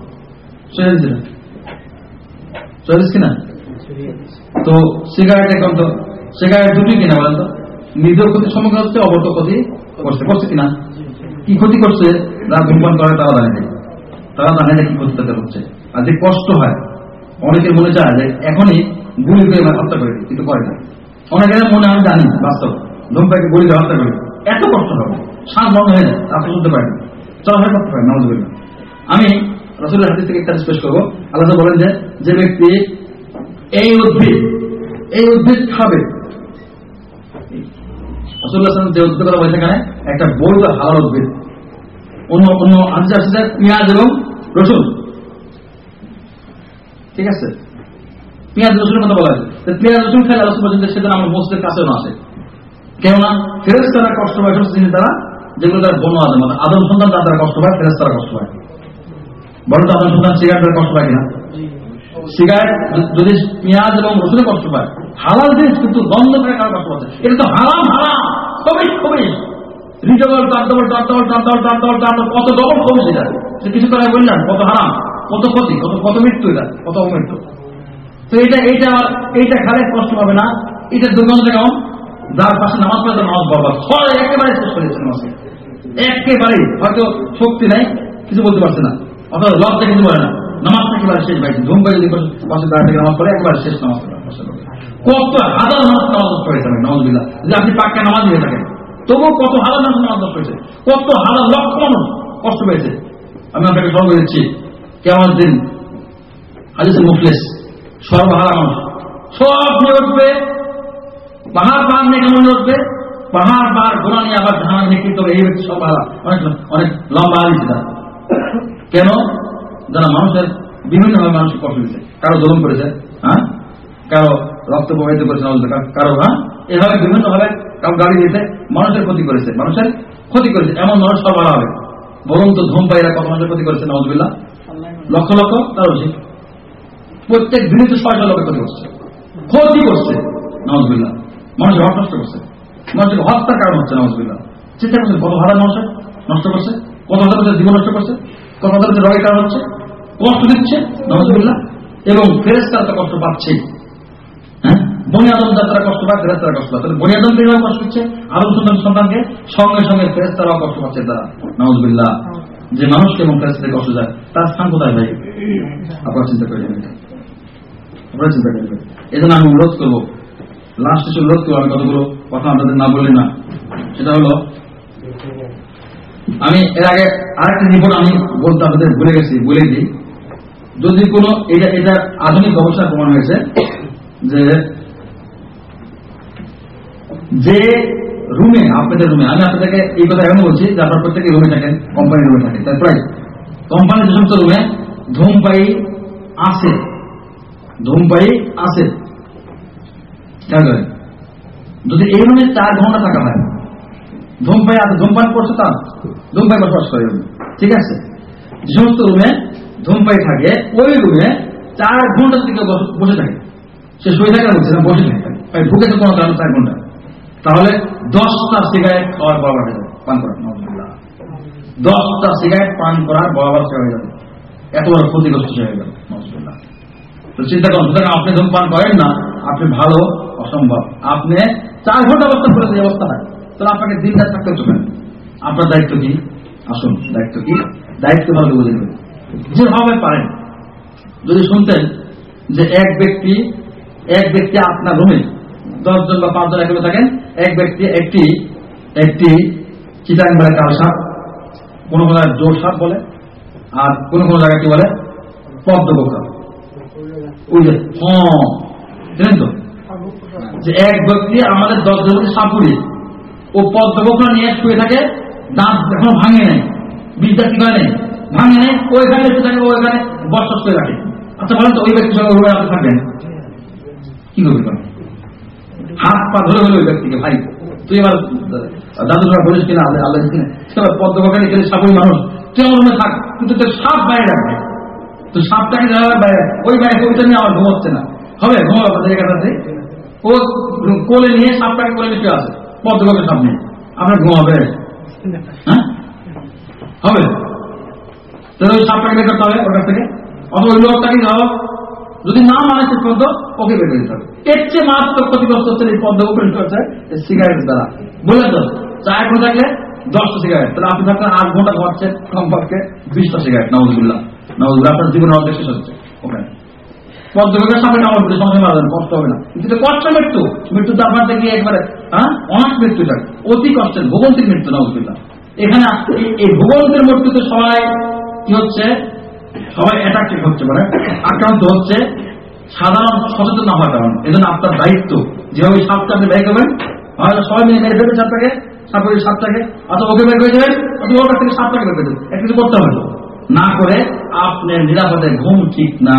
কিনা তো সিগারেট এখন তো সিগারেট দুটোই কিনা বলেন তো, নিজের ক্ষতির সম্মুখীন হচ্ছে, অবর্ত ক্ষতি করছে, করছে কিনা? কি ক্ষতি করছে যারা ধূমপান করে তারা জানে না, তারা জানে না কি ক্ষতি তাদের হচ্ছে। আর যে কষ্ট হয়, অনেকের মনে চায় যে এখনই গুলি করে হত্যা করে দিই, কিন্তু করে না। অনেকের মনে আমি জানি বাস্তব ধূমপানকে গুলি করে হত্যা করে এত কষ্ট হবে, শ্বাস বন্ধ হয়ে যায়, আপনি শুনতে পারেন, চলাফেরা করতে পারেন। নাউযুবিল্লাহ। আমি রাসূলের হাদিস থেকে একটা পেশ করবো। আল্লাহ বলেন যে যে ব্যক্তি এই উদ্ভিদ এই উদ্ভিদ খাবে, রাসূলুল্লাহ সাল্লাল্লাহু আলাইহি ওয়াসাল্লাম যে উদ্ভিদ কথা বলেছে এখানে একটা বৈধ হালাল উদ্ভিদ। অন্য অন্য হাদিসে আছে পেঁয়াজ এবং রসুন, ঠিক আছে, পেঁয়াজ রসুনের কথা বলা হয়েছে। পেঁয়াজ রসুন খেলে রাসূল বলেছেন সেটা আমার মস্তিষ্কের কাছেও না আসে, কেননা ফেরেশতারা কষ্ট পায় সব জিনিস দ্বারা যেগুলো তার বন্য আদম, মানে আদম সন্তান তারা কষ্ট পায়, ফেরেশতারা কষ্ট পায়। বলেন তো আদম সন্তান সিগারেট দ্বারা কষ্ট পায় কিনা? সিগারেট যদি পেঁয়াজ এবং রসুনে কষ্ট পায়, হালাল জিনিস কিন্তু গন্ধ করে কারো কষ্ট পাচ্ছে, এটা তো হারাম হারাম খুবই খুবই রিডবল টানডবল টানডবল টানডবল টানডবল টানডবল কত ডবল খবর, সেটা কিছু করে বললেন কত হারাম, কত ক্ষতি, কত কত মৃত্যু, এটা কত অমৃত্যু। তো এটা এইটা এইটা খালে কষ্ট পাবে না, এটা দুর্গন্ধ কেমন, যার পাশে নামাজ পড়ে তার নামাজ বরবাদ, ছয় একেবারে শেষ করে দিচ্ছে নামাজে, একেবারে হয়তো শক্তি নাই, কিছু বলতে পারছে না, অথবা লজ্জা কিছু বলে না, নামাজ একেবারে শেষ ভাই, ধুম করে যদি পাশে দাঁড়িয়ে থেকে নামাজ পড়ে একেবারে শেষ নামাজ পড়ে। কত হাজার নামাজ নামাজ নষ্ট হয়েছে নাউযুবিল্লাহ, যে আপনি পাক্কা নামাজ দিয়ে থাকেন তবুও কত হাজার নামাজ নামাজ নষ্ট হয়েছে, কত হাজার লক্ষ মানুষ কষ্ট পেয়েছে। আমি আপনাকে স্মরণ করে দিচ্ছি কিয়ামতের দিন হাদিসে মুফলিস সর্বহারা মানুষ সব নিয়ে উঠবে, পাহাড় পাহাড় নিয়ে কেমন নিয়ে উঠবে, পাহাড় পাহাড় ঘোড়া নিয়ে আবার ধান নিক্ষিপ্ত হবে, এই ব্যক্তি সর্বহারা অনেক অনেক লম্বা হাদিস। কেন? যারা মানুষের বিভিন্নভাবে মানুষকে কষ্ট দিচ্ছে, কারো জুলুম করেছে, হ্যাঁ, কারো রক্ত প্রবাহিত করেছে, কারো হ্যাঁ এভাবে বিভিন্ন ভাবে কারো গাড়ি দিতে মানুষের ক্ষতি করেছে, মানুষের ক্ষতি করেছে, এমন মানুষ সর্বহারা হবে। বরং তো ধূমপায়ীরা কত মানুষের ক্ষতি করেছে নাউযুবিল্লাহ, লক্ষ লক্ষ, তার বেশি, প্রত্যেক দিনই তো ছয়শ লোকের ক্ষতি করছে, ক্ষতি করছে নাউযুবিল্লাহ, মানুষের হক নষ্ট করছে, মানুষের হত্যার কারণ হচ্ছে নাউযুবিল্লাহ। চিন্তা করছেন কত হাজার মানুষের নষ্ট করছে, কত হাজার মানুষের জীবন নষ্ট করছে, কত হাজার রোগের কারণ হচ্ছে, কষ্ট দিচ্ছে নাউযুবিল্লাহ, এবং ফেরেশতারা তো কষ্ট পাচ্ছে। হ্যাঁ, বনি আদম যারা কষ্ট পায়, ফেরেশতারা কষ্ট পায়, তাহলে বনি আদম কষ্ট হচ্ছে, আদম সন্তান সন্তানকে সঙ্গে সঙ্গে ফেরেশতারাও কষ্ট পাচ্ছে তারা নাউযুবিল্লাহ। যে মানুষকে এবং কাছ থেকে কষ্ট যায় তার স্থান কোথায় ভাই? আপনারা চিন্তা করে নেবেন, আপনারা চিন্তা করবেন। এই জন্য আমি অনুরোধ করবো, লাস্ট এসে অনুরোধ করবো, আমি কতগুলো কথা আপনাদের না বললে না। সেটা হলো, আমি এর আগে আরেকটা রিপোর্ট আমি বলতে আপনাদের ভুলে গেছি, বলে দিই। যদি কোনো এটা এটা আধুনিক গবেষণা প্রমাণ হয়েছে যে যে রুমে, আপনাদের রুমে, আমি আপনাদেরকে এই কথা এমন বলছি যে আপনার প্রত্যেকে রুমে থাকেন, কোম্পানির রুমে থাকেন, তার প্রায় কোম্পানির যে সমস্ত রুমে ধূমপায়ী আছে, ধূমপায়ী আছে, যদি এই রুমে চার ঘন্টা থাকা হয়, ধূমপায়ী আছে, ধূমপান করছে, তার ধূমপায়ী বসবাস করে, ঠিক আছে, যে সমস্ত রুমে ধূমপায়ী থাকে ওই রুমে চার ঘন্টা থেকে বসে থাকে, সে শুয়ে থাকে বলছে না, বসে থাকে, ঢুকেছে কোনো কারণ চার ঘন্টা, তাহলে দশটা সিগারেট খাওয়ার বরাবর হয়ে যাবে, পান করার, দশটা সিগারেট পান করার বরাবর হয়ে যাবে, এত বড় ক্ষতিগ্রস্ত হয়ে যাবে। তো চিন্তা করুন, সুতরাং আপনি ধূমপান করেন না, আপনি ভালো অসম্ভব, আপনি চার ঘন্টা অবস্থা করে যে অবস্থা হয়, তাহলে আপনাকে দিন রাত থাকতে হচ্ছে। আপনার দায়িত্ব কি? আসুন, দায়িত্ব কি? দায়িত্ব ভাবে বুঝে নেবেন, যেভাবে পারেন। যদি শুনতেন যে এক ব্যক্তি এক ব্যক্তি আপনার রুমে দশজন বা পাঁচজন একসাথে থাকেন, এক ব্যক্তি একটি একটি চিটাং বলে কাল সাপ, কোনো কোনো জোর সাপ বলে, আর কোনো কোনো জায়গায় কি বলে পদ্মপোকা, ওই যে হ্যাঁ জানেন তো, যে এক ব্যক্তি আমাদের দশজন সাপুরি ও পদ্মপোকা নিয়ে শুয়ে থাকে, দাঁত এখনো ভাঙে নেয়, বিদ্যা কি করে নেই, ভাঙে নেয়, ওইখানে শুয়ে থাকে, ওইখানে বসবাস করে রাখে। আচ্ছা বলেন তো, ওই ব্যক্তির সঙ্গে ওইভাবে আপনি থাকবেন, কি করবেন? হাত পা ধরে হলে ওই ব্যক্তিকে, ভাই তুই এবার দাদু ধরা বলিস কিনা, আল্লাহ আল্লাহ এবার পদ্মপোকানি খেলে সাপুরি মানুষ, তুই আমার রুমে থাক, কিন্তু তোর সাপ বাইরে রাখবে, তো সাপটাকে যাওয়ার বাইরে, ওই বাইরে ওইটা নিয়ে আমার ঘুমোচ্ছে না, হবে ঘুমাবো আপনাদের কাছে, ও কোলে নিয়ে সাপটাকে কোলে নিয়ে আসে, পদ্মপোকের সামনে আপনার ঘুমাবে, হ্যাঁ হবে? তাহলে ওই সাপটাকে বের করতে হবে ওর কাছ থেকে, অথবা ওই লোকটাকে যাও, যদি না মানে সে পদ্ম, ওকে বের করে দিতে হবে। এর চেয়ে মারাত্মক ক্ষতিগ্রস্ত হচ্ছে এই পদ্ম উপরে হচ্ছে সিগারেটের দ্বারা। বলে তো চার ঘন্টা থাকলে দশটা সিগারেট, তাহলে আপনি থাকলে আট ঘন্টা ঘটছেন কমপক্ষে বিশটা সিগারেট, নওয়াজুবিল্লাহ নওয়াজুবিল্লাহ, আপনার জীবনে অর্ধেক শেষ হচ্ছে ওখানে। পদ্মপোকের সামনে আমার উপরে সঙ্গে মারা যাবে, কষ্ট হবে না, কিন্তু কষ্ট মৃত্যু, মৃত্যু তো আপনার থেকে একবারে হ্যাঁ অনাথ মৃত্যুটা অতি কষ্টের ভোগান্তির মৃত্যু, নওয়াজুবিল্লাহ। এখানে এই ভোগান্তির মৃত্যুতে সবাই কি হচ্ছে, সবাই অ্যাট্রাক্টিভ হচ্ছে, মানে আক্রান্ত হচ্ছে, সাধারণ সচেতন না হওয়ার কারণ। এই জন্য আপনার দায়িত্ব, যেভাবে সাপটা আপনি বের করবেন, হয়তো সবাই মিলে মেরে ফেলবেন সাপটাকে, সাপের সাপটাকে, অথবা ওকে বের করে দেবেন, অথবা ওটার থেকে সাপটাকে বের করে দেবেন, এক কিছু করতে হবে না, করে আপনার নিরাপদে ঘুম ঠিক না,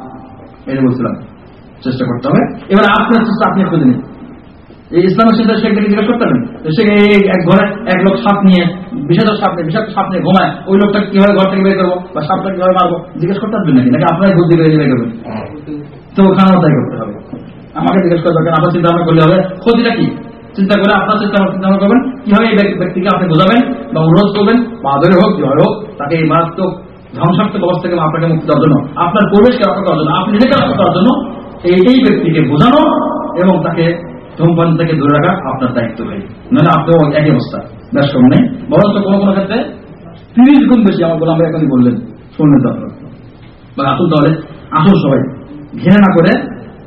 এটা বলছিলাম, চেষ্টা করতে হবে। এবার আপনার চেষ্টা আপনি খুঁজে নিন। এই ইসলামের চিন্তা শেখকে জিজ্ঞেস করতে হবে, সে এক ঘরে এক লোক সাপ নিয়ে, বিষাক্ত সাপ নিয়ে বিষাক্ত সাপ নিয়ে ঘুমায়, ওই লোকটা কিভাবে ঘর থেকে বের করবো বা সাপটা কিভাবে মারবো জিজ্ঞেস করতে হবে নাকি, নাকি আপনার বুদ্ধি করে বের করবেন? তো ওখানেও তাই করতে হবে, আমাকে জিজ্ঞেস করা দরকার, আপনার চিন্তা ভাবনা করলে হবে ক্ষতিটা কি, চিন্তা করে আপনার চিন্তা চিন্তা ভাবনা করবেন কিভাবে এই ব্যক্তিকে আপনি বোঝাবেন বা অনুরোধ করবেন, বা আদরে হোক যেভাবে হোক, তাকে এই মারাত্মক ধ্বংসাত্মক অবস্থা থেকে আপনাকে মুক্তি দেওয়ার জন্য, আপনার পরিবেশকে রক্ষা করার জন্য, আপনি নিজেকে রক্ষা করার জন্য এই এই ব্যক্তিকে বোঝানো এবং তাকে ধূমপান থেকে দূরে রাখা আপনার দায়িত্ব ভাই, নাহলে আপনিও একই অবস্থা, বেশ কম নেই, বরঞ্চ কোনো কোনো ক্ষেত্রে তিরিশ গুণ বেশি আমার বলে আমরা এখনই বললেন, শুনলেন তো আপনারা। বা আসুন তাহলে, আসুন সবাই ঘৃণা না করে,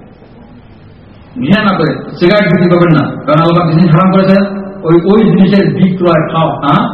ঘৃণা না করে সিগারেট বিক্রি করবেন না, কারণ আল্লাহ জিনিস হারাম করেছে, ওই ওই জিনিসের বিক্রয় খাওয়া, হ্যাঁ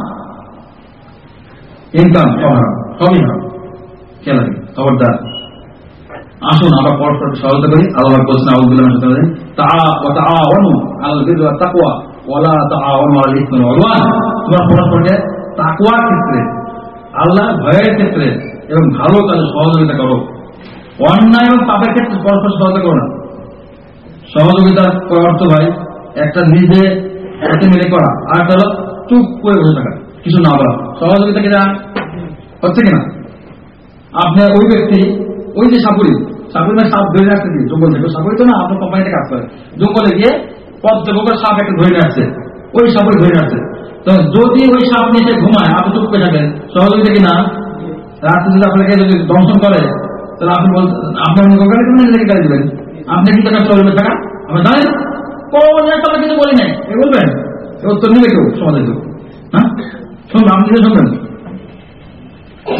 ইনকাম সব হারাম, সবই হারাম, খেলা দিন খবরদার। আসুন আমরা পরস্পর সহায়তা করি, আল্লাহ বলছেন আউযুবিল্লাহি মিনাশ শাইতানির রাজিম, তাআওয়ানু আলাল বিররি ওয়াত তাকওয়া ওয়া লা তাআওয়ানু আলাল ইসমি ওয়াল উদওয়ান, তোমরা পরস্পরকে তাকওয়ার ক্ষেত্রে, আল্লাহর ভয়ের ক্ষেত্রে এবং ভালো কাজে সহযোগিতা করো, অন্যায় এবং পাপের ক্ষেত্রে পরস্পর সহযোগিতা করো না। সহযোগিতার অর্থ ভাই একটা নিজে হাতে মিলে করা, আর একটা হলো চুপ করে বসে থাকা, কিছু না বলা। সহযোগিতা কিনা হচ্ছে কিনা, আপনি ওই ব্যক্তি, ওই যে সাপুরি সাপুরি মানে সাপ ধরে রাখতে দিয়ে জঙ্গল থেকে, সাপুরি তো না আপনার কোম্পানিতে কাজ করে, জঙ্গলে গিয়ে পদ্মপোকার সাপ একটা ধরে রাখছে, ওই সাপুরি ধরে রাখছে, তো যদি ওই সাপ নিচে ঘুমায় আপনি চুপ করে থাকেন, সহযোগিতা কিনা? রাত্রে যদি আপনাকে যদি দংশন করে তাহলে আপনি বলতে, আপনার নিজেকে গাড়ি দেবেন, আপনি কি টাকা চলবে টাকা আপনি জানেন কোন কিছু বলি নাই, এ বলবেন উত্তর নেবে কেউ সমাজে কেউ, হ্যাঁ শুনবেন, আপনি শুনবেন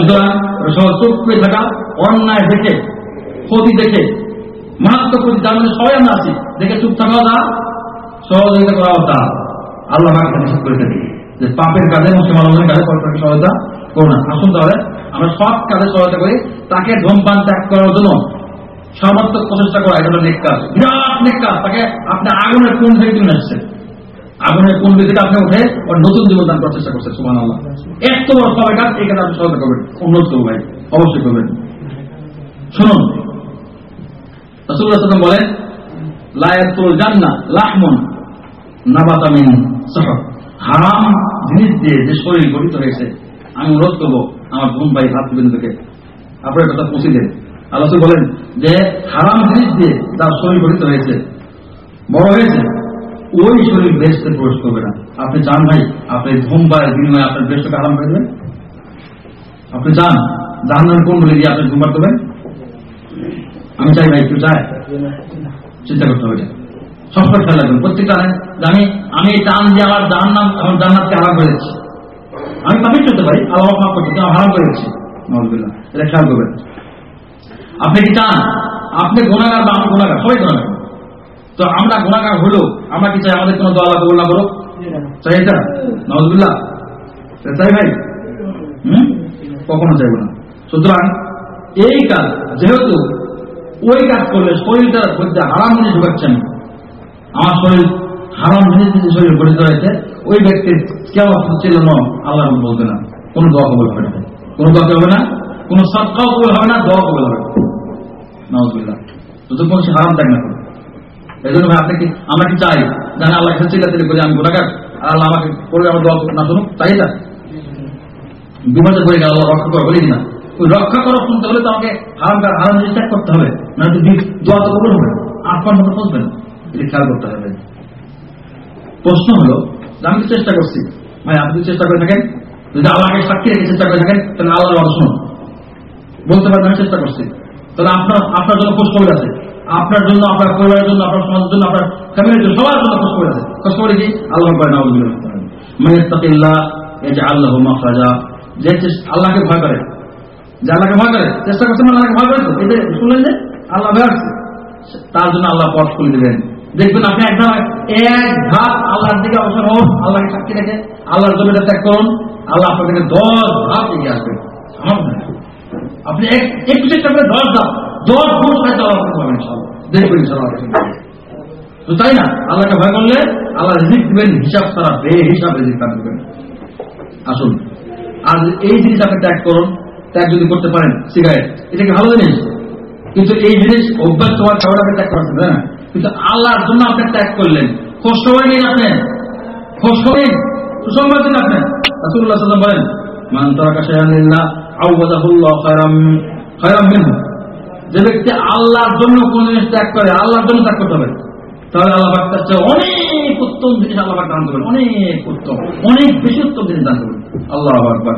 সুতরাং চোখ করে থাকা, অন্যায় দেখে, ক্ষতি দেখে, মারাত্মক ক্ষতি, যার মধ্যে সবাই আমরা আছি, দেখে চুপ থাকাও তা, সহযোগিতা করাও তা। আল্লাহ আমাকে নিষেধ করে থাকি যে পাপের কাজে, মুসলমানের কাজে পরস্পরকে সহায়তা করো না। আসুন তাহলে আমরা সব কাজে সহায়তা করি, তাকে ধূমপান ত্যাগ করার জন্য সর্বাত্মক প্রচেষ্টা করা, এটা হলো নেক কাজ, বিরাট নেক কাজ। তাকে আপনি আগুনের কোন থেকে তুলে আসছেন, আগুনের কোন থেকে আপনি উঠে ওর নতুন জীবন দান করার চেষ্টা করছেন। সুবহানাল্লাহ, এত বড় সবাই কাজ, এই কাজে আপনি সহায়তা করবেন, উন্নত করবেন, ভাই অবশ্যই করবেন। শুনুন, রাসূলুল্লাহ সাল্লাল্লাহু আলাইহি ওয়াসাল্লাম বলেন, লা ইয়াদখুলুল জান্নাহ লাহমুন নাবাতা মিন সাহর। হারাম জিনিস দিয়ে যে শরীর গঠিত হয়েছে, আমি অনুরোধ করবো আমার বোন ভাই ভাত বিন্দু থেকে আপনার কথা পৌঁছে দেন। আল্লাহ বলেন যে হারাম জিনিস দিয়ে তার শরীর গঠিত হয়েছে, বড় হয়েছে, ওই শরীর বেহেশতে প্রবেশ করবে না। আপনি চান ভাই আপনি ধূমপানের বিনিময়ে আপনার বেহেশতকে হারাম করে দেবেন? আপনি চান জাহান্নামের কোন বলে দিয়ে আপনি ধূমপান করবেন? আমি চাই ভাই, একটু চাই, চিন্তা করতে হবে, সবসময় খেয়াল রাখবেন। প্রত্যেকটা আমি আমি চান যে আমার জাহান্নাম, আমার জান্নাতকে হারাম করে দিচ্ছি। আমি পাপি করতে পারি, আল্লাহ মাফ করতে, কিন্তু হারাম করে দিচ্ছি, নাউযুবিল্লাহ। এটা খেয়াল করবেন। আপনি কি চান আপনি গুনাহগার বা আমি গুনাহগার, সবাই গুনাহগার, তো আমরা গুনাহগার হলেও আমরা কি চাই আমাদের কোনো দোয়া আল্লাহ কবুল না করুক? চাই এটা? নাউযুবিল্লাহ, চাই ভাই? হম কখনো চাইব না। সুতরাং এই কাজ, যেহেতু ওই কাজ করলে শরীরটার মধ্যে হারাম জিনিস ঢুকাচ্ছেন, আমার শরীর হারাম জিনিস যে শরীর গঠিত হয়েছে, ওই ব্যক্তির কেউ ছিল না, আল্লাহ বলবে না, কোনো দোয়া কবুল হবে না, কোনো দোয়া হবে না, কোনো সাদকাও কবুল হবে না, দোয়া কবুল হবে না। নাউযুবিল্লাহ, যতক্ষণ সে হারাম ত্যাগ না করে। এই জন্য ভাই আপনি কি, আমরা কি চাই জানি আল্লাহ কাছে চিল্লাচিল্লি করি আমি গুনাহগার, আর আল্লাহ আমাকে করবে আমার দোয়া না শুনুক? তাই না? বিপদে পড়ে গেল, আল্লাহ রক্ষা করে, বলি না? ওই রক্ষা করো শুনতে হলে তো আমাকে হারাম হারাম জিনিস ত্যাগ করতে হবে, না তো দোয়া তো কবুল হবে, আপনার মতো পৌঁছবেন। এটা খেয়াল করতে হবে। প্রশ্ন হলো, আমি তো চেষ্টা করছি ভাই, আপনি যদি চেষ্টা করে থাকেন, যদি আল্লাহকে সাক্ষী রেখে চেষ্টা করে থাকেন, তাহলে আল্লাহর কথা শুনুন, বলতে পারবেন আমি চেষ্টা করছি, তাহলে আপনার আপনার জন্য খোঁজখবর আছে, আপনার জন্য, আপনার পরিবারের জন্য, আপনার সমাজের জন্য, আপনার ফ্যামিলির জন্য, সবার জন্য খোঁজখবর আছে। খোঁজখবর কি? আল্লাহ করে নাউযুবিল্লাহ, মান ইয়াত্তাকিল্লাহ ইয়াজআল লাহু মাখরাজা। যে আল্লাহকে ভয় করে, যে আল্লাহকে ভয় করে, চেষ্টা করছেন আল্লাহকে ভয় করে, তো এটা শুনলেন যে আল্লাহ ভয় আছে, তার জন্য আল্লাহ পথ খুলে দেবেন। দেখবেন আপনি একদম এক ধাপ আল্লাহর দিকে অবসর হন, আল্লাহকে সাক্ষী রেখে আল্লাহর জমিটা ত্যাগ করুন, আল্লাহ আপনাকে দশ ধাপ এগিয়ে আসবেন। আমার আপনি একটু চেষ্টা করে দশ ধাপ, দশ গুণ সাহায্য আল্লাহ পাবেন ইনশাআল্লাহ, দেখবেন ইনশাআল্লাহ। তো তাই না, আল্লাহকে ভয় করলে আল্লাহ রিজিক দিবেন, হিসাব ছাড়া বে হিসাব রিজিক দান করবেন। আসুন, আর এই জিনিস আপনি ত্যাগ করুন, ত্যাগ যদি করতে পারেন, সিগারেট এটা কি ভালো জিনিস, কিন্তু এই জিনিস অভ্যাস তোমার খাবার আপনি ত্যাগ করছেন, তাই না? কিন্তু আল্লাহর জন্য আপনি ত্যাগ করলেন, খোঁজ খবর নিন, আপনি খোঁজ খবর সুসংবাদ দিন আপনি। রাসূলুল্লাহ সাল্লাল্লাহু আলাইহি ওয়াসাল্লাম বলেন, মান তারাকা শাইআন লিল্লাহ আওয়াদাহুল্লাহু খায়রাম খায়রাম মিনহু। যে ব্যক্তি আল্লাহর জন্য কোন জিনিস ত্যাগ করে, আল্লাহর জন্য ত্যাগ করতে হবে, তাহলে আল্লাহ পাক তার চেয়ে অনেক উত্তম জিনিস আল্লাহ পাক দান করবেন, অনেক উত্তম, অনেক বেশি উত্তম জিনিস দান করবেন। আল্লাহু আকবার।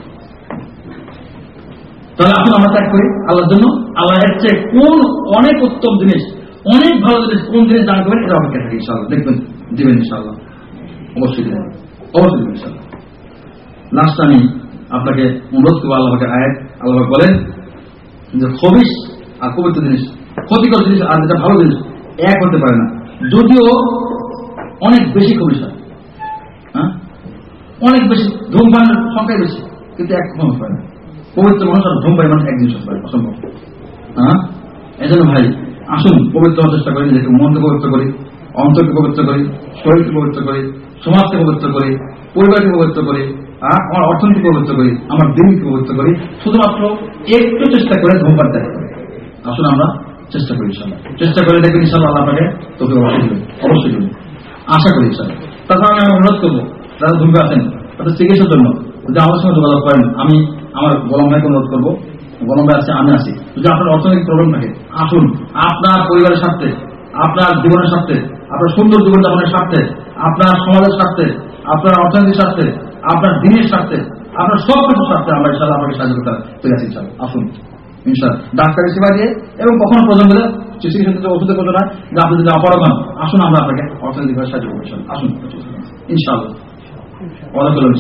তাহলে আসুন আমরা ত্যাগ করি আল্লাহর জন্য, আল্লাহ এর চেয়ে কোন অনেক উত্তম জিনিস, অনেক ভালো জিনিস, কোন জিনিস দান করবেন, এটা অপেক্ষা থাকি ইনশাআল্লাহ, দেখবেন দিবেন ইনশাআল্লাহ, অবশ্যই দেবেন, অবশ্যই দেবেন ইনশাআল্লাহ। লাস্ট আমি আপনাকে অনুরোধ করবো, আল্লাহকে আয়াত, আল্লাহ বলেন যে খবিশ আর পবিত্র জিনিস, ক্ষতিকর জিনিস আর যেটা ভালো জিনিস এক হতে পারে না, যদিও অনেক বেশি খবিশ হয়, হ্যাঁ অনেক বেশি, ধূমপানের সংখ্যায় বেশি, কিন্তু এক কখনো হতে পারে না। পবিত্র মানুষ আর ধূমপাই মানুষ এক জিনিস হতে পারে, অসম্ভব। হ্যাঁ, এই জন্য ভাই আসুন পবিত্র হওয়ার চেষ্টা করি, নিজেকে মনকে পবিত্র করি, অন্তরকে পবিত্র করি, শরীরকে পবিত্র করি, সমাজকে পবিত্র করি, পরিবারকে পবিত্র করি, আমার অর্থনীতি পবিত্র করি, আমার দিনকে পবিত্র করি, শুধুমাত্র একটু চেষ্টা করে ধূমপান ত্যাগ করি। আসুন আমরা চেষ্টা করি ইনশাআল্লাহ, চেষ্টা করে দেখবেন ইনশাআল্লাহ আল্লাহ আপনাকে তোকে অবশ্যই দেবেন, অবশ্যই দেবেন, আশা করি ইনশাআল্লাহ। তাছাড়া আমি অনুরোধ করবো যারা ধূমপে আছেন তাদের চিকিৎসার জন্য যদি আমার সঙ্গে যোগাযোগ করেন, আমি আমার গোলাম ভাইকে অনুরোধ করবো, গোলাম ভাই আছে, আমি আছি, যদি আপনার অর্থনৈতিক প্রবলেম থাকে আসুন, আপনার পরিবারের স্বার্থে, আপনার জীবনের স্বার্থে, আপনার সুন্দর জীবনযাপনের স্বার্থে, আপনার সমাজের স্বার্থে, আপনার অর্থনৈতিক স্বার্থে, আপনার দিনের স্বার্থে, আপনার সব কিছুর স্বার্থে আমরা ইনশাআল্লাহ আপনাকে সাহায্য করতে পেরে আছি ইনশাআল্লাহ। আসুন ইনশাআল্লাহ, ডাক্তারি সেবা দিয়ে এবং কখনো প্রয়োজন হলে চিকিৎসা ওষুধের প্রয়োজন হয়, যে আপনি যদি অপারগ হন, আসুন আমরা আপনাকে অর্থনৈতিকভাবে সাহায্য করবো ইনশাআল্লাহ। আসুন ইনশাআল্লাহ, ওয়ালাইকুম আসসালাম।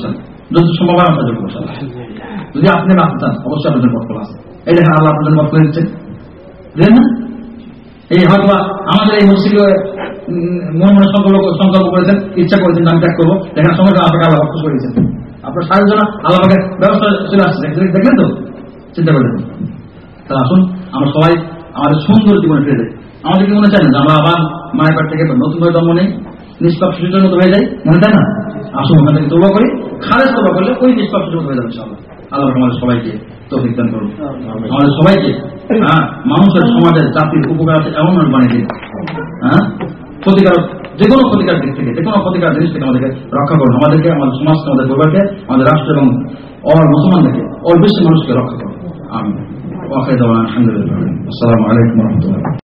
যদি সম্ভব হয় সাহায্য করবো। যদি আপনি বাঁচতে চান অবশ্যই আপনাদের পথ খোলা আছে। এই দেখেন আল্লাহ আপনাদের পথ করে দিচ্ছেন, বুঝলেন না? এই হয়তো আমাদের এই মসজিদে মনে মনে সংকল্প সংকল্প করেছেন, ইচ্ছা করেছেন আমি ত্যাগ করবো, দেখেন সঙ্গে আপনাকে আল্লাহ রক্ষা করে দিয়েছেন। আপনার সাহায্যের জন্য আল্লাহ আমাকে ব্যবস্থা চলে আসছে, দেখলেন তো? চিন্তা করে দেখুন। তাহলে আসুন আমরা সবাই আমাদের সুন্দর জীবনে ফিরে যাই। আমাদের কি মনে চায় না যে আমরা আবার মায়ের পেট থেকে নতুন ভাবে জন্ম নেই, নিষ্পাপ শিশুদের মতো হয়ে যায়, মনে চায় না? আসুন ওখান থেকে তওবা করি, খালেজ তওবা করলে ওই নিষ্পাপ শিশুর মতো হয়ে যাবে ইনশাআল্লাহ। আল্লাহ আমাদের সবাইকে তৌফিক দান করুন, আমাদের সবাইকে হ্যাঁ মানুষের সমাজের জাতির উপকার আছে এমন মানুষ বানিয়ে দিন। হ্যাঁ ক্ষতিকারক যে কোনো ক্ষতিকার দিক থেকে যে কোনো ক্ষতিকার জিনিস থেকে আমাদেরকে রক্ষা করুন, আমাদেরকে, আমাদের সমাজকে, আমাদের পরিবারকে, আমাদের রাষ্ট্র এবং অল মুসলমানদেরকে, অল বিশ্বের মানুষকে রক্ষা করুন। আমি আলহামদুলিল্লাহ। আসসালামু আলাইকুম ওয়া রাহমাতুল্লাহ।